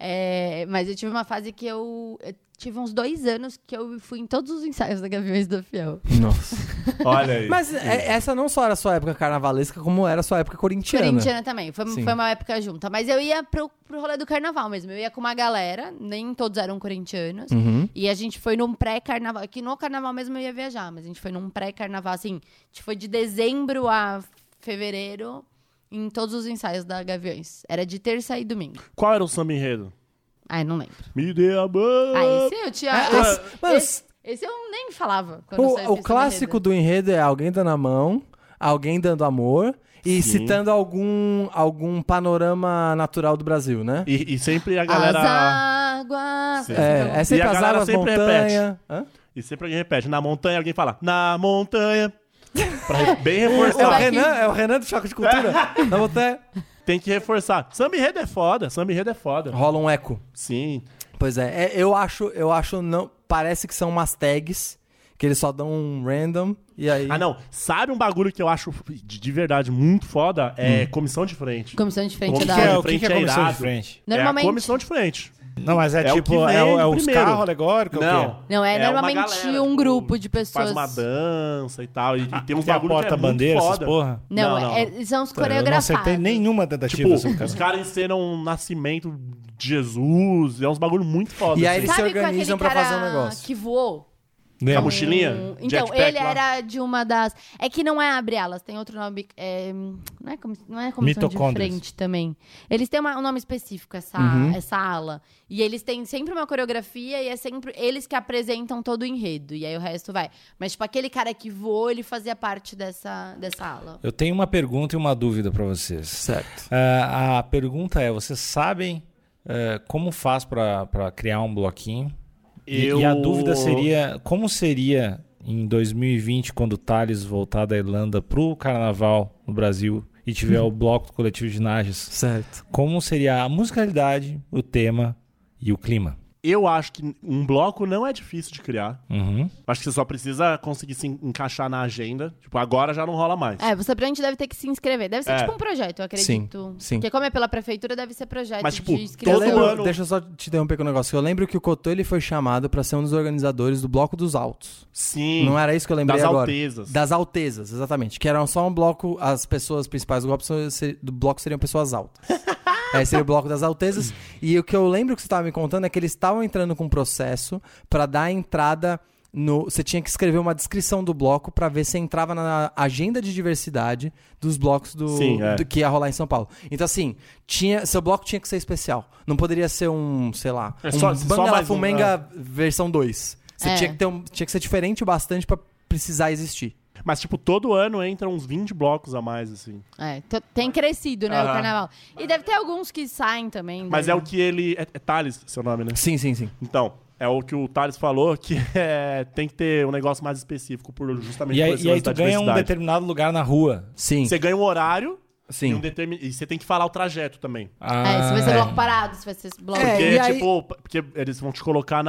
É, mas eu tive uma fase que eu, eu tive uns dois anos que eu fui em todos os ensaios da Gaviões do Fiel. Nossa. Olha aí. Mas é, essa não só era a sua época carnavalesca, como era a sua época corintiana. Corintiana também. Foi, Sim. foi uma época junta. Mas eu ia pro, pro rolê do carnaval mesmo. Eu ia com uma galera, nem todos eram corintianos. Uhum. E a gente foi num pré-carnaval. Que no carnaval mesmo eu ia viajar, mas a gente foi num pré-carnaval, assim. A gente foi de dezembro a fevereiro em todos os ensaios da Gaviões. Era de terça e domingo. Qual era o samba enredo? Ai, não lembro. Me dê a mão. Ah, esse eu tinha. Ah, esse, mano, esse, esse eu nem falava. Quando eu saí O, o fiz clássico enredo. do enredo é alguém dando a mão, alguém dando amor e Sim. citando algum, algum panorama natural do Brasil, né? E, e sempre a galera. As águas. Sim. É, é sempre E a as galera águas, sempre montanha. Hã? E sempre alguém repete. Na montanha, alguém fala. Na montanha. Pra re- bem É o, reforçar. Vai Renan, que- é o Renan do Choque de Cultura. Na montanha. Tem que reforçar. Samba enredo é foda. Samba enredo é foda. Rola um eco. Sim. Pois é, é, eu acho, eu acho não, parece que são umas tags que eles só dão um random e aí. Ah, não. Sabe um bagulho que eu acho de, de verdade muito foda? É comissão de frente. Comissão de frente Como O da que, é, de o que, que é frente é comissão de irado. frente? Normalmente. É a comissão de frente. Não, mas é, É o tipo, que é, vem o- é os primeiro. carros alegóricos? Não. Não, é, É uma normalmente galera, um tipo, grupo de pessoas. Faz uma dança e tal. E, e tem uns Tem a bagulho que é muito porta-bandeira, essas foda. porra? Não, Não, não, é- são os Eu não coreografados. acertei nenhuma tentativa. Tipo, seu cara. os caras encenam um nascimento de Jesus. É uns bagulho muito foda. E aí assim. eles se Sabe com organizam aquele pra fazer um cara negócio. que voou? Com a Lembra? mochilinha? Hum, Então, Jetpack ele lá. era de uma das... É que não é Abre Alas, tem outro nome. é, Não é, comi- não é comissão de Mitocôndrias. frente também. Eles têm uma- um nome específico, essa, Uhum. essa ala. E eles têm sempre uma coreografia e é sempre eles que apresentam todo o enredo. E aí o resto vai. Mas, tipo, aquele cara que voou, ele fazia parte dessa, dessa ala. Eu tenho uma pergunta e uma dúvida pra vocês. Certo. Ah, a pergunta é, vocês sabem ah, como faz pra pra criar um bloquinho? E- Eu- E a dúvida seria, como seria em dois mil e vinte, quando o Thales voltar da Irlanda pro carnaval no Brasil e tiver o bloco do Coletivo de Nages, Certo. como seria a musicalidade, o tema e o clima? Eu acho que um bloco não é difícil de criar. Uhum. Acho que você só precisa conseguir se en- encaixar na agenda. Tipo, agora já não rola mais. É, você provavelmente deve ter que se inscrever. Deve ser É. tipo um projeto, eu acredito. sim. Porque como é pela prefeitura, deve ser projeto Mas, tipo, de Eu inscrição. todo lembro- ano- Deixa eu só te interromper com o negócio. Eu lembro que o Cotô ele foi chamado pra ser um dos organizadores do Bloco dos Altos. Sim. Não era isso que eu lembrei Das agora. altezas. Das altezas, exatamente. Que eram só um bloco, as pessoas principais do bloco, se- do bloco seriam pessoas altas. Aí seria o bloco das altezas. E o que eu lembro que você estava me contando é que eles estavam entrando com um processo pra dar a entrada no... Você tinha que escrever uma descrição do bloco pra ver se entrava na agenda de diversidade dos blocos do, Sim, é. do que ia rolar em São Paulo. Então, assim, tinha, seu bloco tinha que ser especial. Não poderia ser um, sei lá, É um só- só Bangala mais um, Fumenga versão dois. Você É. tinha, que ter um, tinha que ser diferente o bastante pra precisar existir. Mas, tipo, todo ano entram uns vinte blocos a mais, assim. É, t- tem crescido, né, o Aham. carnaval. E deve ter alguns que saem também. Mas daí. é o que ele... É, é Thales, seu nome, né? Sim, sim, sim. Então, é o que o Thales falou, que é, tem que ter um negócio mais específico, por, justamente E por aí, esse e aí lance tu da ganha um diversidade. determinado lugar na rua. Sim, Você ganha um horário e, sim. um determin... e você tem que falar o trajeto também. É, se vai ser Ah, bloco parado, se vai ser bloco... É, Porque, e aí- tipo, porque eles vão te colocar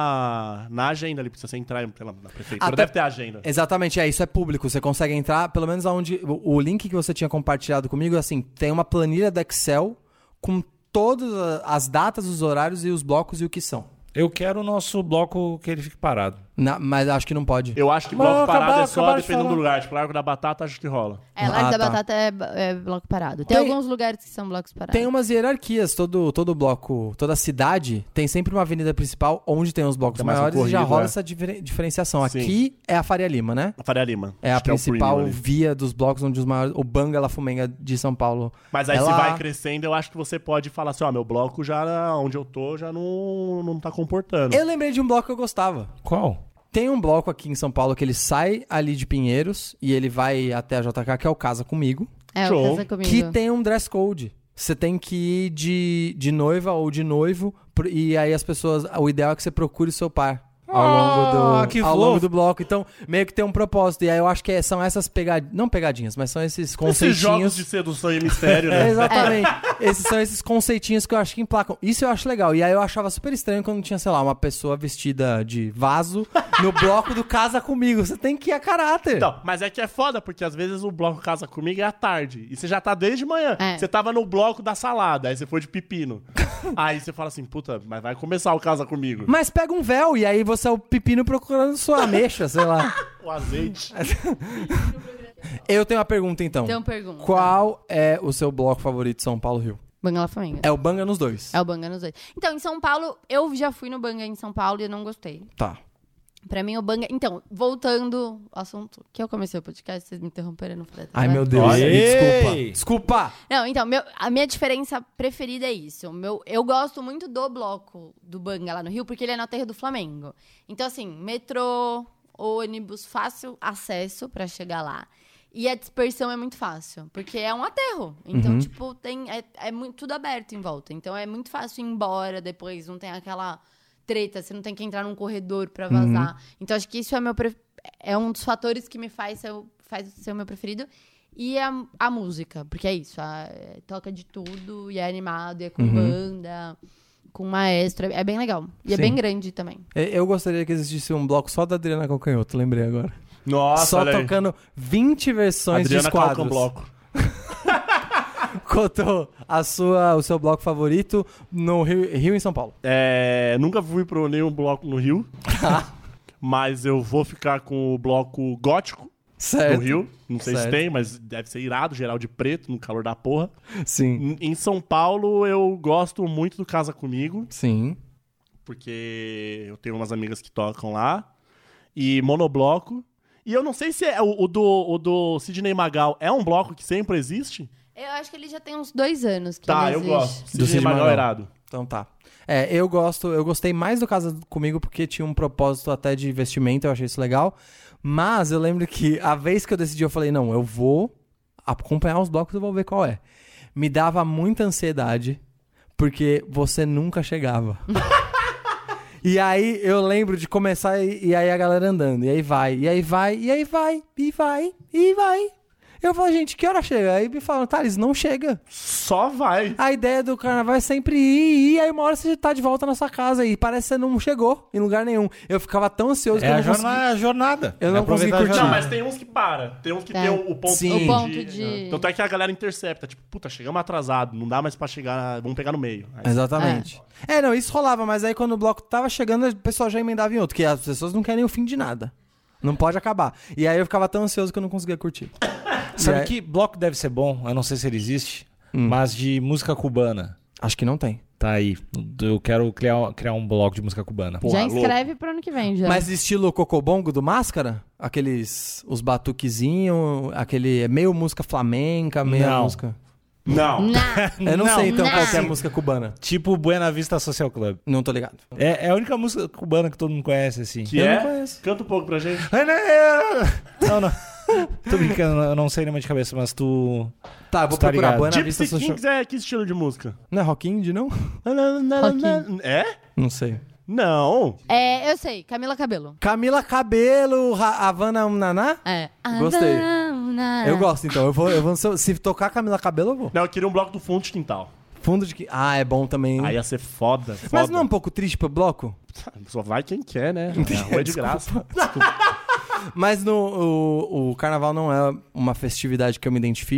na, na agenda ali, pra você entrar sei lá, na prefeitura. Até- Deve ter agenda. Exatamente, é, isso é público. Você consegue entrar, pelo menos aonde. O, o link que você tinha compartilhado comigo, assim, tem uma planilha do Excel com todas a- as datas, os horários e os blocos e o que são. Eu quero o nosso bloco que ele fique parado. Na- mas acho que não pode. Eu acho que Mas bloco acabaram- parado é só acabaram de dependendo falar. do lugar. Tipo, Largo da Batata, acho que rola. É, Largo Ah, da tá. Batata é, é bloco parado. Tem, Tem- alguns lugares que são blocos parados. Tem umas hierarquias, todo, todo bloco, toda cidade tem sempre uma avenida principal onde tem os blocos Tem mais um maiores e já corrido, rola é. essa difer- diferenciação. Sim. Aqui é a Faria Lima, né? A Faria Lima. É a Acho que o principal premium ali. via dos blocos onde os maiores. O Banga La Fumenga de São Paulo. Mas aí Ela- se vai crescendo, eu acho que você pode falar assim, ó, meu bloco já, onde eu tô, já não, não tá comportando. Eu lembrei de um bloco que eu gostava. Qual? Tem um bloco aqui em São Paulo que ele sai ali de Pinheiros e ele vai até a J K, que é o Casa Comigo, É, Show. o Casa Comigo. que tem um dress code. Você tem que ir de, de noiva ou de noivo, pro- e aí as pessoas. O ideal é que você procure o seu par. Ao, longo, do, Ah, que ao fofo. longo do bloco. Então, meio que tem um propósito. E aí eu acho que é- são essas pegadinhas. Não pegadinhas, mas são esses Esses conceitinhos. jogos de sedução e mistério, É, né? exatamente. Esses são esses conceitinhos que eu acho que emplacam. Isso eu acho legal. E aí eu achava super estranho quando tinha, sei lá, uma pessoa vestida de vaso no bloco do Casa Comigo. Você tem que ir a caráter. Então, mas é que é foda, porque às vezes o bloco Casa Comigo é à tarde. E você já tá desde manhã. É. Você tava no bloco da salada, aí você foi de pepino. Aí você fala assim, puta, mas vai começar o Casa Comigo. Mas pega um véu e aí você é o pepino procurando sua ameixa, sei lá. O azeite. Eu tenho uma pergunta então. Tem uma pergunta. Qual é o seu bloco favorito de São Paulo Rio? Banga La Flamenga. É o Banga nos dois. É o Banga nos dois. Então, em São Paulo, eu já fui no Banga em São Paulo e eu não gostei. Tá. Pra mim, o Banga... Então, voltando ao assunto que eu comecei o podcast, vocês me interromperam, eu não falei. tá Ai, vendo? meu Deus. Olha. Desculpa. Ei. Desculpa. Não, então, meu, a minha diferença preferida é isso. Meu, eu gosto muito do bloco do Banga lá no Rio, porque ele é na terra do Flamengo. Então, assim, metrô, ônibus, fácil acesso pra chegar lá. E a dispersão é muito fácil, porque é um aterro. Então, Uhum. tipo, tem, é, é muito, tudo aberto em volta. Então, é muito fácil ir embora depois, não tem aquela treta, você não tem que entrar num corredor pra vazar. Uhum. Então, acho que isso é, meu pre- é um dos fatores que me faz ser, o- faz ser o meu preferido. E a, a música, porque é isso, a- é, toca de tudo, e é animado, e é com Uhum. banda, com maestro, é, é bem legal. E é Sim. bem grande também. E- Eu gostaria que existisse um bloco só da Adriana Calcanhoto, lembrei agora. Nossa, só olha aí. tocando vinte versões Adriana de quadros. Calcan Bloco. Cotô, a sua, o seu bloco favorito no Rio, Rio em São Paulo. É, nunca fui pro nenhum bloco no Rio. Mas eu vou ficar com o bloco gótico Certo. no Rio. Não sei se Certo. tem, mas deve ser irado, geral de preto, no calor da porra. Sim. Em em São Paulo, eu gosto muito do Casa Comigo, Sim. porque eu tenho umas amigas que tocam lá. E Monobloco. E eu não sei se é o, o do, o do Sidney Magal é um bloco que sempre existe. Eu acho que ele já tem uns dois anos que Tá, ele eu existe. gosto. Do Sidney Sidney Magal Magal. é irado. Então tá. É, eu gosto, eu gostei mais do Casa Comigo porque tinha um propósito até de investimento, eu achei isso legal. Mas eu lembro que a vez que eu decidi, eu falei, não, eu vou acompanhar os blocos e eu vou ver qual é. Me dava muita ansiedade, porque você nunca chegava. E aí eu lembro de começar e, e aí a galera andando, e aí vai, e aí vai, e aí vai, e vai, e vai. Eu falo, gente, que hora chega? Aí me falam, Thales, não chega. Só vai. A ideia do carnaval é sempre ir, ir, aí uma hora você tá de volta na sua casa e parece que você não chegou em lugar nenhum. Eu ficava tão ansioso É que eu a não jornada. conseguia... a jornada. Eu não É aproveitar consegui a curtir. Não, jornada. mas tem uns que para. Tem uns que É. tem o, o ponto, Sim. de... O ponto de- Tanto é que a galera intercepta. Tipo, puta, chegamos atrasado. Não dá mais pra chegar. Vamos pegar no meio. Aí Exatamente. É. não, isso rolava, mas aí quando o bloco tava chegando, o pessoal já emendava em outro, que as pessoas não querem o fim de nada. Não pode acabar. E aí eu ficava tão ansioso que eu não conseguia curtir. Sabe E aí- que bloco deve ser bom? Eu não sei se ele existe, Hum. mas de música cubana. Acho que não tem. Tá aí. Eu quero criar, criar um bloco de música cubana. Porra, já louco. inscreve pro ano que vem, já. Mas estilo cocobongo do Máscara? Aqueles, os batuquezinhos, aquele, é meio música flamenca, meio Não. música... Não. Não. Eu não, Não. sei então Não. qual que é a música cubana. Tipo Buena Vista Social Club. Não tô ligado. É, é a única música cubana que todo mundo conhece, assim. Que Eu é? não conheço. Canta um pouco pra gente. Não, não. Tô brincando, eu não sei nenhuma de cabeça, mas tu... Tá, eu vou Tá procurar. ligado. Buena Vista Gypsy Social... Kings é que estilo de música? Não é rock indie, não? Rock. É? Não sei. Não. É, eu sei, Camila Cabello. Camila Cabello, Ra- Havana Naná? É. Gostei. Ah, Eu gosto, então. Eu vou, eu vou, se se tocar Camila Cabello, eu vou. Não, eu queria um bloco do fundo de quintal. Fundo de que... Ah, é bom também. Aí ia ser foda, foda. Mas não é um pouco triste pro bloco? Só vai quem quer, né? A rua é de graça. Mas no, o, o carnaval não é uma festividade que eu me identifico,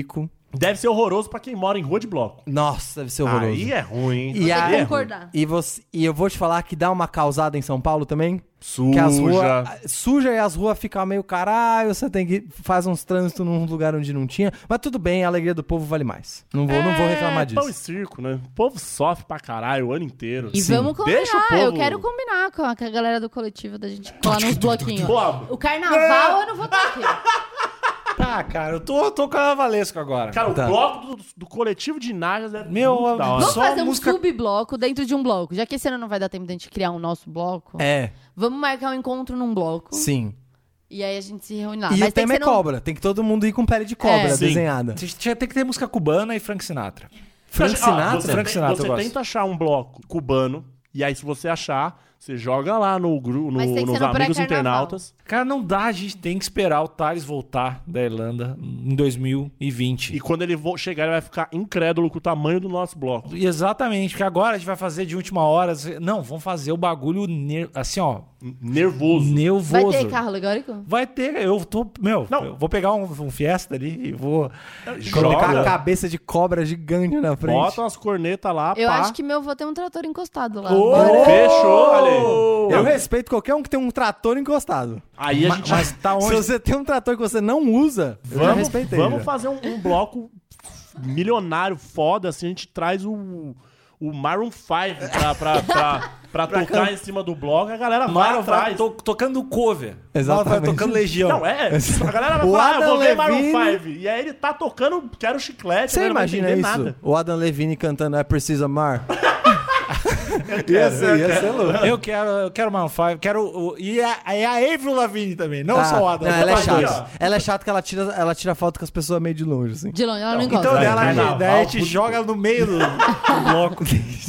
Deve ser horroroso pra quem mora em rua de bloco. Nossa, deve ser horroroso. Aí é ruim, hein? E Tem a- que Aí é concordar. E, você, e eu vou te falar que dá uma causada em São Paulo também. Suja. Que as ruas. Suja e as ruas ficam meio caralho. Você tem que fazer uns trânsitos num lugar onde não tinha. Mas tudo bem, a alegria do povo vale mais. Não vou, não vou reclamar É, pão e disso. circo, né? O povo sofre pra caralho o ano inteiro. E Sim. vamos combinar, Deixa o povo- eu quero combinar com a, com a galera do coletivo da gente colar nos bloquinhos. Boa. O carnaval eu não vou estar aqui. Ah, cara, eu tô, tô carnavalesco agora. Cara, Tá. o bloco do, do coletivo de Najas é Meu, muito da hora. Vamos Só fazer um música- subbloco dentro de um bloco. Já que esse ano não vai dar tempo de a gente criar um nosso bloco, É, vamos marcar um encontro num bloco. sim. E aí a gente se reúne lá. E o Mas tem tema que é ser num- cobra. Tem que todo mundo ir com pele de cobra É. Sim. desenhada. Tinha tem que ter música cubana e Frank Sinatra. Frank Ah, Sinatra? Você, Frank tem- Sinatra, eu você gosto. tenta achar um bloco cubano, e aí se você achar, você joga lá no grupo, Mas tem que nos ser no amigos pré-carnaval. internautas. Cara, não dá, a gente tem que esperar o Thales voltar da Irlanda em dois mil e vinte. E quando ele vo- chegar, ele vai ficar incrédulo com o tamanho do nosso bloco. E exatamente, porque agora a gente vai fazer de última hora. Não, vamos fazer o bagulho ner- assim, ó, Nervoso. nervoso. Vai ter carro alegórico? Vai ter, eu tô, meu, Não. eu vou pegar um, um Fiesta ali e vou Colocar a Joga, cabeça de cobra gigante na frente. bota umas cornetas lá, Eu pá. acho que meu avô tem um trator encostado lá. Ô! Bora. Fechou, olha aí. Eu respeito qualquer um que tem um trator encostado. Aí a Ma- gente mas tá Se onde? você tem um trator que você não usa, eu já Vamos, respeitei. vamos já. fazer um, um bloco milionário, foda, assim, a gente traz o, o Maroon cinco pra, pra, pra, pra tocar em cima do bloco, a galera vai Mara vai atrás. to- tocando cover. Exatamente. Mara vai tocando Legião. Não, é, a galera vai O falar, ah, eu Adam vou ver Maroon Levine- cinco, e aí ele tá tocando Quero Chiclete, Você ele não vai imagina entender isso? nada. O Adam Levine cantando É Preciso Amar? ia ser, ia ser louco. Eu quero, eu quero Maroon cinco, quero o, e a, é a Avril Lavigne também, não Ah, só o Adam. não, ela é Aqui, chata. ó. Ela é chata que ela tira, ela tira foto com as pessoas meio de longe, assim. De longe, ela não encosta. Então Vai, dela, carnaval, daí a gente puto. joga no meio do, do bloco.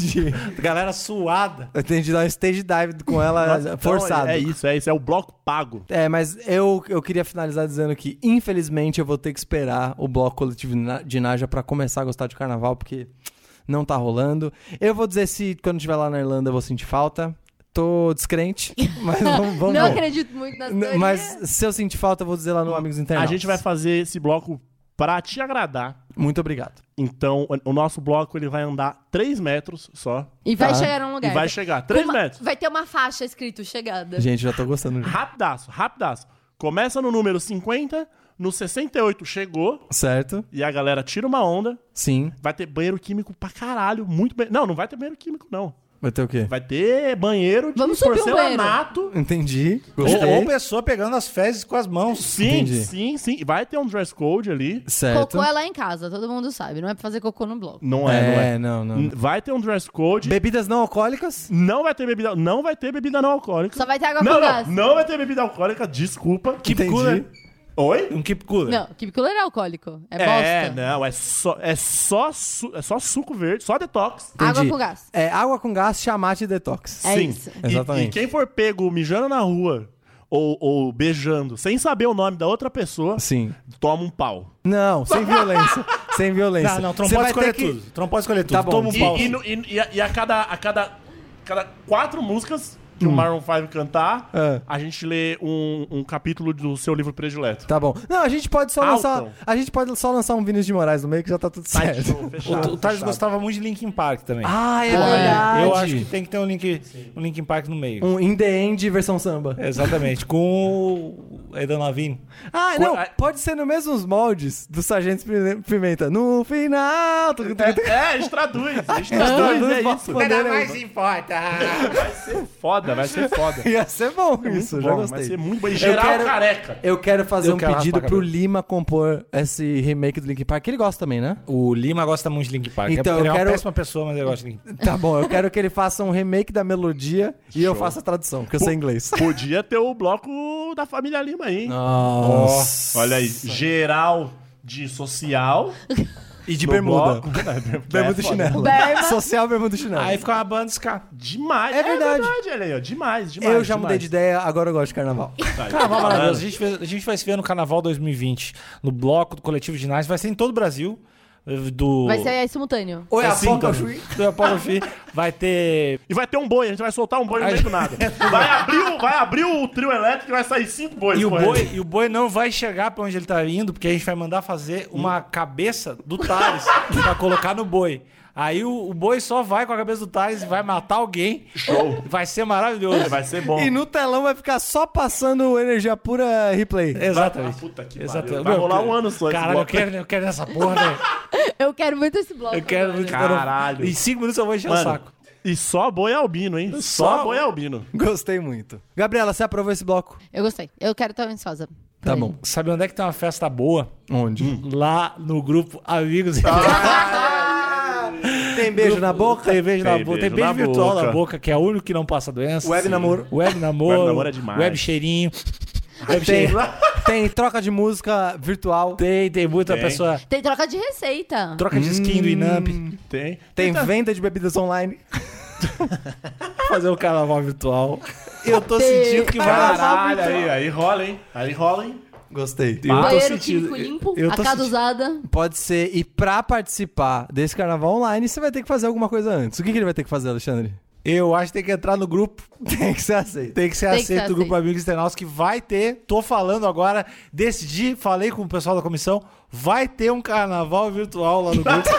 Galera suada. Eu tenho de dar um stage dive com ela Nossa, então forçado. É, é isso, é isso, é o bloco pago. É, mas eu, eu queria finalizar dizendo que, infelizmente, eu vou ter que esperar o bloco coletivo de Na- de Naja pra começar a gostar de carnaval, porque não tá rolando. Eu vou dizer se quando estiver lá na Irlanda eu vou sentir falta. Tô descrente, mas vamos, vamos Não ver. acredito muito nas N- teorias. Mas se eu sentir falta, eu vou dizer lá no Amigos A Internautas. gente vai fazer esse bloco pra te agradar. Muito obrigado. Então, o o nosso bloco ele vai andar três metros só. E vai Tá. chegar num lugar. E vai chegar três Com uma- metros. Vai ter uma faixa escrito chegada. Gente, já tô gostando. já. Rapidaço, rapidaço. Começa no número cinquenta, no sessenta e oito chegou, Certo? e a galera tira uma onda. Sim. Vai ter banheiro químico pra caralho, muito bem. Não, não vai ter banheiro químico, não. Vai ter o quê? Vai ter banheiro de Vamos subir um porcelanato. Entendi. Ou, Gostei. ou pessoa pegando as fezes com as mãos. Sim, Entendi. sim, sim. Vai ter um dress code ali. Certo. Cocô é lá em casa, todo mundo sabe. Não é pra fazer cocô no bloco. Não é, não é. não, não. N- Vai ter um dress code. Bebidas não alcoólicas? Não vai ter bebida, não vai ter bebida não alcoólica. Só vai ter água não, com não, gás. não vai ter bebida alcoólica, desculpa. Keep Entendi. cooler. Oi? Um keep cooler. Não, keep cooler é alcoólico. É, É, bosta. não, é só, é, só su- é só suco verde, só detox. Água Entendi. com gás. É água com gás, chamate e detox. É Sim. isso. E- Exatamente. E, quem for pego mijando na rua ou, ou beijando sem saber o nome da outra pessoa, Sim. toma um pau. Não, sem violência. sem violência. Não, não, tu não Você pode vai ter escolher que- tudo. Tu não pode escolher tudo. Tá bom. Toma um E, pau. e, no- e- e a, e a cada, a cada, cada quatro músicas que o Maroon cinco cantar, Ah. a gente lê um, um capítulo do seu livro predileto. Tá bom. Não, a gente pode só Alton. lançar. A gente pode só lançar um Vinícius de Moraes no meio que já tá tudo Tá, certo. show, O, fechado, o Thales fechado. gostava muito de Linkin Park também. Ah, é Ah, verdade. Eu acho que tem que ter um, link, um Linkin Park no meio. Um In The End versão samba. Exatamente. Com o Edan Lavigne. Ah, Co- não. a- Pode ser nos mesmos moldes do Sargento Pime- Pimenta. No final. tuc, tuc, tuc. É, é, a gente traduz, a gente traduz, é pra isso. poder- importa. Vai ser foda, vai ser foda. Ia ser bom isso, Muito já bom, gostei. vai ser muito bom. E geral quero- careca. Eu quero fazer Eu um quero pedido raspar a pro cabeça. Lima compor esse remake do Linkin Park, que ele gosta também, né? O Lima gosta muito de Linkin Park. Então, ele eu é uma quero- péssima pessoa, mas ele gosta de Linkin Park. Tá bom, eu quero que ele faça um remake da melodia e eu Show. faça a tradução, porque eu sei inglês. Podia ter o bloco da família Lima aí, hein? Nossa. Olha aí, geral de social. E de no bermuda. bloco. Bermuda É e foda. chinelo. Berma. Social bermuda e chinelo. Aí fica uma banda ska. Demais. É verdade. olha aí, ó. Demais, demais. eu já mudei demais. de ideia, agora eu gosto de carnaval. Tá, Carnaval tá maravilhoso. A falando. gente, fez- a gente vai se ver no Carnaval dois mil e vinte, no bloco do Coletivo Ginásio. Vai ser em todo o Brasil. do... Vai ser simultâneo. Oi, a Assim, Poca então, do Apocalypse. Vai ter... E vai ter um boi, a gente vai soltar um boi no meio do nada. Vai abrir, o, vai abrir o trio elétrico e vai sair cinco bois. E o, correndo. boi, e o boi não vai chegar pra onde ele tá indo, porque a gente vai mandar fazer uma cabeça do Thales pra colocar no boi. Aí o, o boi só vai com a cabeça do Thales e vai matar alguém. Show. Vai ser maravilhoso. Vai ser bom. E no telão vai ficar só passando energia pura replay. Exatamente. Ah, puta que Exatamente. pariu. Vai Meu, rolar um ano só esse Caralho, eu bloco. quero, eu quero nessa porra, velho. Eu quero muito esse bloco. Eu quero agora. muito. Caralho. Em cinco minutos eu vou encher Mano, o saco. E só boi albino, hein? Só, Só- boi albino. Gostei muito. Gabriela, você aprovou esse bloco? Eu gostei. Eu quero estar ansiosa. Tá bom. Sabe onde é que tem uma festa boa? Onde? Lá no grupo Amigos e Tem beijo na boca? Tem beijo na Tem boca. Tem beijo beijo na virtual boca. na boca, que é o único que não passa doença. Web namoro. Web namoro. Web namoro é demais. Web cheirinho. Web Tem, cheirinho. tem troca de música virtual. Tem, tem muita Tem. pessoa. Tem troca de receita. Troca de skin do Inamp. Tem. Tem venda de bebidas online. Fazer um carnaval virtual. Eu tô Tem. sentindo que vai Caralho, aí, aí rola, hein? Aí rola, hein? Gostei. Eu tô Banheiro sentindo- químico limpo, eu a tô cada sentindo- usada. Pode ser. E pra participar desse carnaval online, você vai ter que fazer alguma coisa antes. O que, que ele vai ter que fazer, Alexandre? Eu acho que tem que entrar no grupo. Tem que ser aceito. Tem que ser Tem que aceito ser do grupo aceito. Amigos Internautas, que vai ter. Tô falando agora, decidi, falei com o pessoal da comissão, vai ter um carnaval virtual lá no grupo.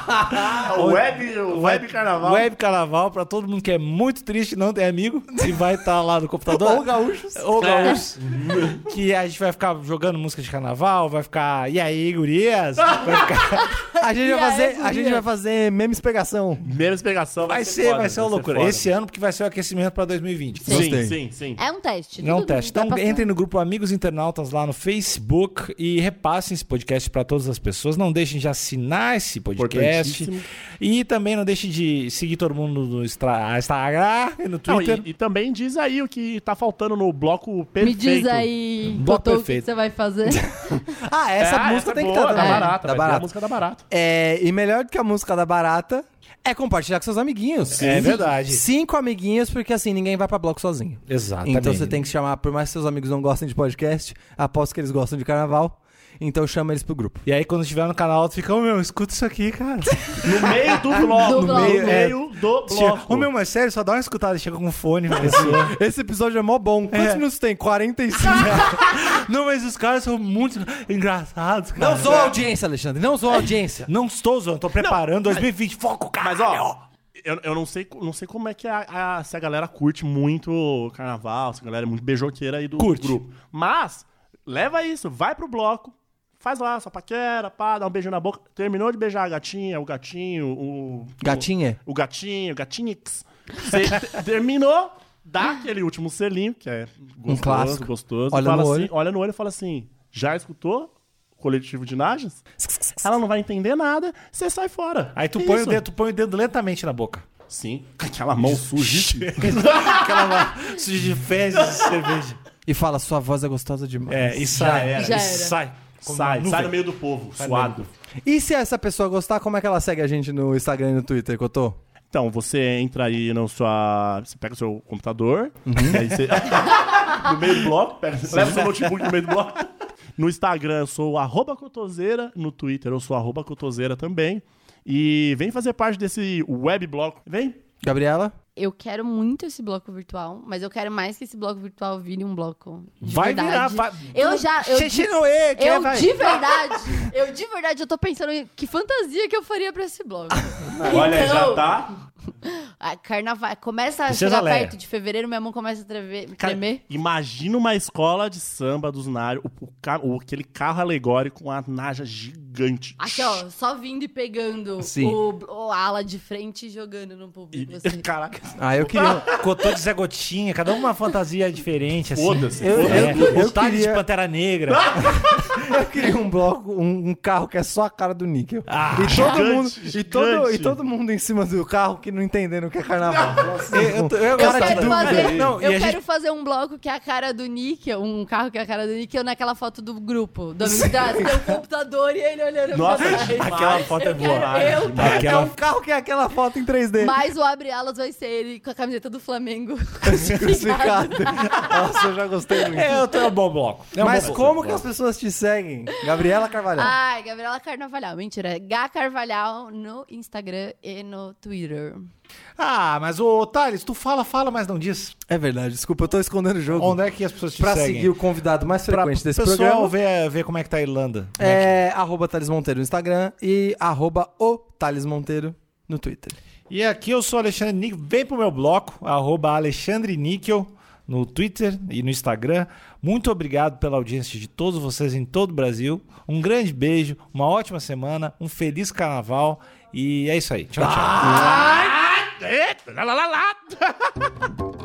O web, o web carnaval. Web carnaval, pra todo mundo que é muito triste e não tem amigo, e vai estar lá no computador. Ou gaúchos. Ou gaúchos. Que a gente vai ficar jogando música de carnaval, vai ficar. E aí, gurias? Vai ficar. A gente, vai E aí, fazer, a guria? gente vai fazer memes pegação. Menos pegação vai, Vai ser, foda, vai ser uma loucura. foda. Esse ano, porque vai ser o aquecimento pra dois mil e vinte. Sim, Gostei. sim, sim. É um teste. É um tudo teste. tá Então passando. entrem no grupo Amigos Internautas lá no Facebook e repassem esse podcast para todas as pessoas. Não deixem de assinar esse podcast. Importantíssimo. E também não deixem de seguir todo mundo no Instra- Instagram e no Não, Twitter. e, e também diz aí o que tá faltando no bloco Me perfeito. diz aí, Bloco Totô, o que perfeito. você vai fazer. Ah, essa Ah, música essa tem é que boa, estar da também. barata. Da vai ter a barata. música da barata. É, e melhor do que a música da barata é compartilhar com seus amiguinhos. É verdade. Cinco amiguinhos, porque assim, ninguém vai pra bloco sozinho. Exatamente. Então você tem que chamar, por mais que seus amigos não gostem de podcast, aposto que eles gostam de carnaval, então chama eles pro grupo. E aí, quando estiver no canal, tu fica, ô meu, escuta isso aqui, cara. No meio do bloco. Do no bloco. meio, É. meio do Chega, bloco. Ô meu, mas sério, só dá uma escutada, chega com fone pra pessoa. Esse episódio é mó bom. Quantos É. minutos tem? quarenta e cinco. Não, mas os caras são muito engraçados, cara. Não sou audiência, Alexandre. Não sou audiência. Não estou zoando, tô preparando dois mil e vinte. Foco, cara. Mas, ó, eu, eu não, sei, não sei como é que a, a- se a galera curte muito o carnaval, se a galera é muito beijoqueira aí do Curte. grupo. Mas, leva isso, vai pro bloco, faz lá sua paquera, pá, dá um beijo na boca. Terminou de beijar a gatinha, o gatinho, o... Gatinha? O, o gatinho, o gatinix. Você te- terminou, dá aquele último selinho, que é gostoso, clássico. gostoso. Olha fala no assim, olho. olha no olho e fala assim, já escutou o coletivo de Najas? Ela não vai entender nada, você sai fora. Aí tu Que põe, o isso? dedo, tu põe o dedo lentamente na boca. Sim, com aquela mão suja. Aquela lá, suja de fezes de cerveja. E fala, sua voz é gostosa demais. É, e sai. era. e Já era. sai. Como uma Sai, nuvem. sai no meio do povo, Sai no meio do suado. E se essa pessoa gostar, como é que ela segue a gente no Instagram e no Twitter, Cotô? Então, você entra aí na sua... Você pega o seu computador, Uhum. aí você... no meio do bloco, pega, leva o seu notebook no meio do bloco. No Instagram eu sou o arroba cotoseira, no Twitter eu sou arroba cotoseira também. E vem fazer parte desse web bloco. Vem. Gabriela? Eu quero muito esse bloco virtual, mas eu quero mais que esse bloco virtual vire um bloco de Vai verdade. virar. Vai... Eu já... Eu, de, Xixinoê, quem eu vai? de verdade, eu de verdade, eu tô pensando em que fantasia que eu faria pra esse bloco. Olha, Então, já tá... a carnaval, começa a Princesa chegar Leia. perto de fevereiro, minha mão começa a tremer. Cara, tremer. imagina uma escola de samba dos Nário, o, o, ca- o- aquele carro alegórico com a naja gigante. Aqui, ó, só vindo e pegando Sim. o, o ala de frente e jogando no público. E, assim. caraca, Ah, eu queria... Cotô de Zé Gotinha, cada uma fantasia diferente, assim. foda-se. Eu- É, eu- eu o Thales queria- de Pantera Negra. Eu queria um bloco, um, um carro que é só a cara do Níquel. Ah, e, todo gigante, mundo, e, todo, gigante. e todo mundo em cima do carro que não entendendo o que é carnaval. Eu, eu, eu, Eu cara de quero, dúvida. fazer, Não, eu e a quero gente... fazer um bloco que é a cara do Níquel, um carro que é a cara do Níquel naquela foto do grupo, do Amigos Grátis, tem um computador e ele olhando Nossa, pra trás. Aquela foto é Eu boa. quero- eu É Aquela... um carro que é aquela foto em três D. Mas o Abre Alas vai ser ele com a camiseta do Flamengo. Crucificado. Nossa, eu já gostei muito. É, eu tô é um bom bloco. É um Mas bom como bloco. que as pessoas te seguem? Gabriela Carvalhal. Ai, Gabriela Carnavalhal. Mentira. Gá Carvalhal no Instagram e no Twitter. Ah, mas ô, Thales, tu fala, fala, mas não diz. É verdade, desculpa, eu tô escondendo o jogo. Onde é que as pessoas te Pra seguem? seguir o convidado mais Pra frequente desse pessoal programa. ver, ver como é que tá a Irlanda. Como é É arroba Thales Monteiro no Instagram e arroba o Thales Monteiro no Twitter. que- E aqui eu sou Alexandre Níquel. Vem pro meu bloco, arroba Alexandre Níquel, no Twitter e no Instagram. Muito obrigado pela audiência de todos vocês em todo o Brasil. Um grande beijo, uma ótima semana, um feliz carnaval. E é isso aí. Tchau, tchau. Ah, eita, lá, lá, lá, lá.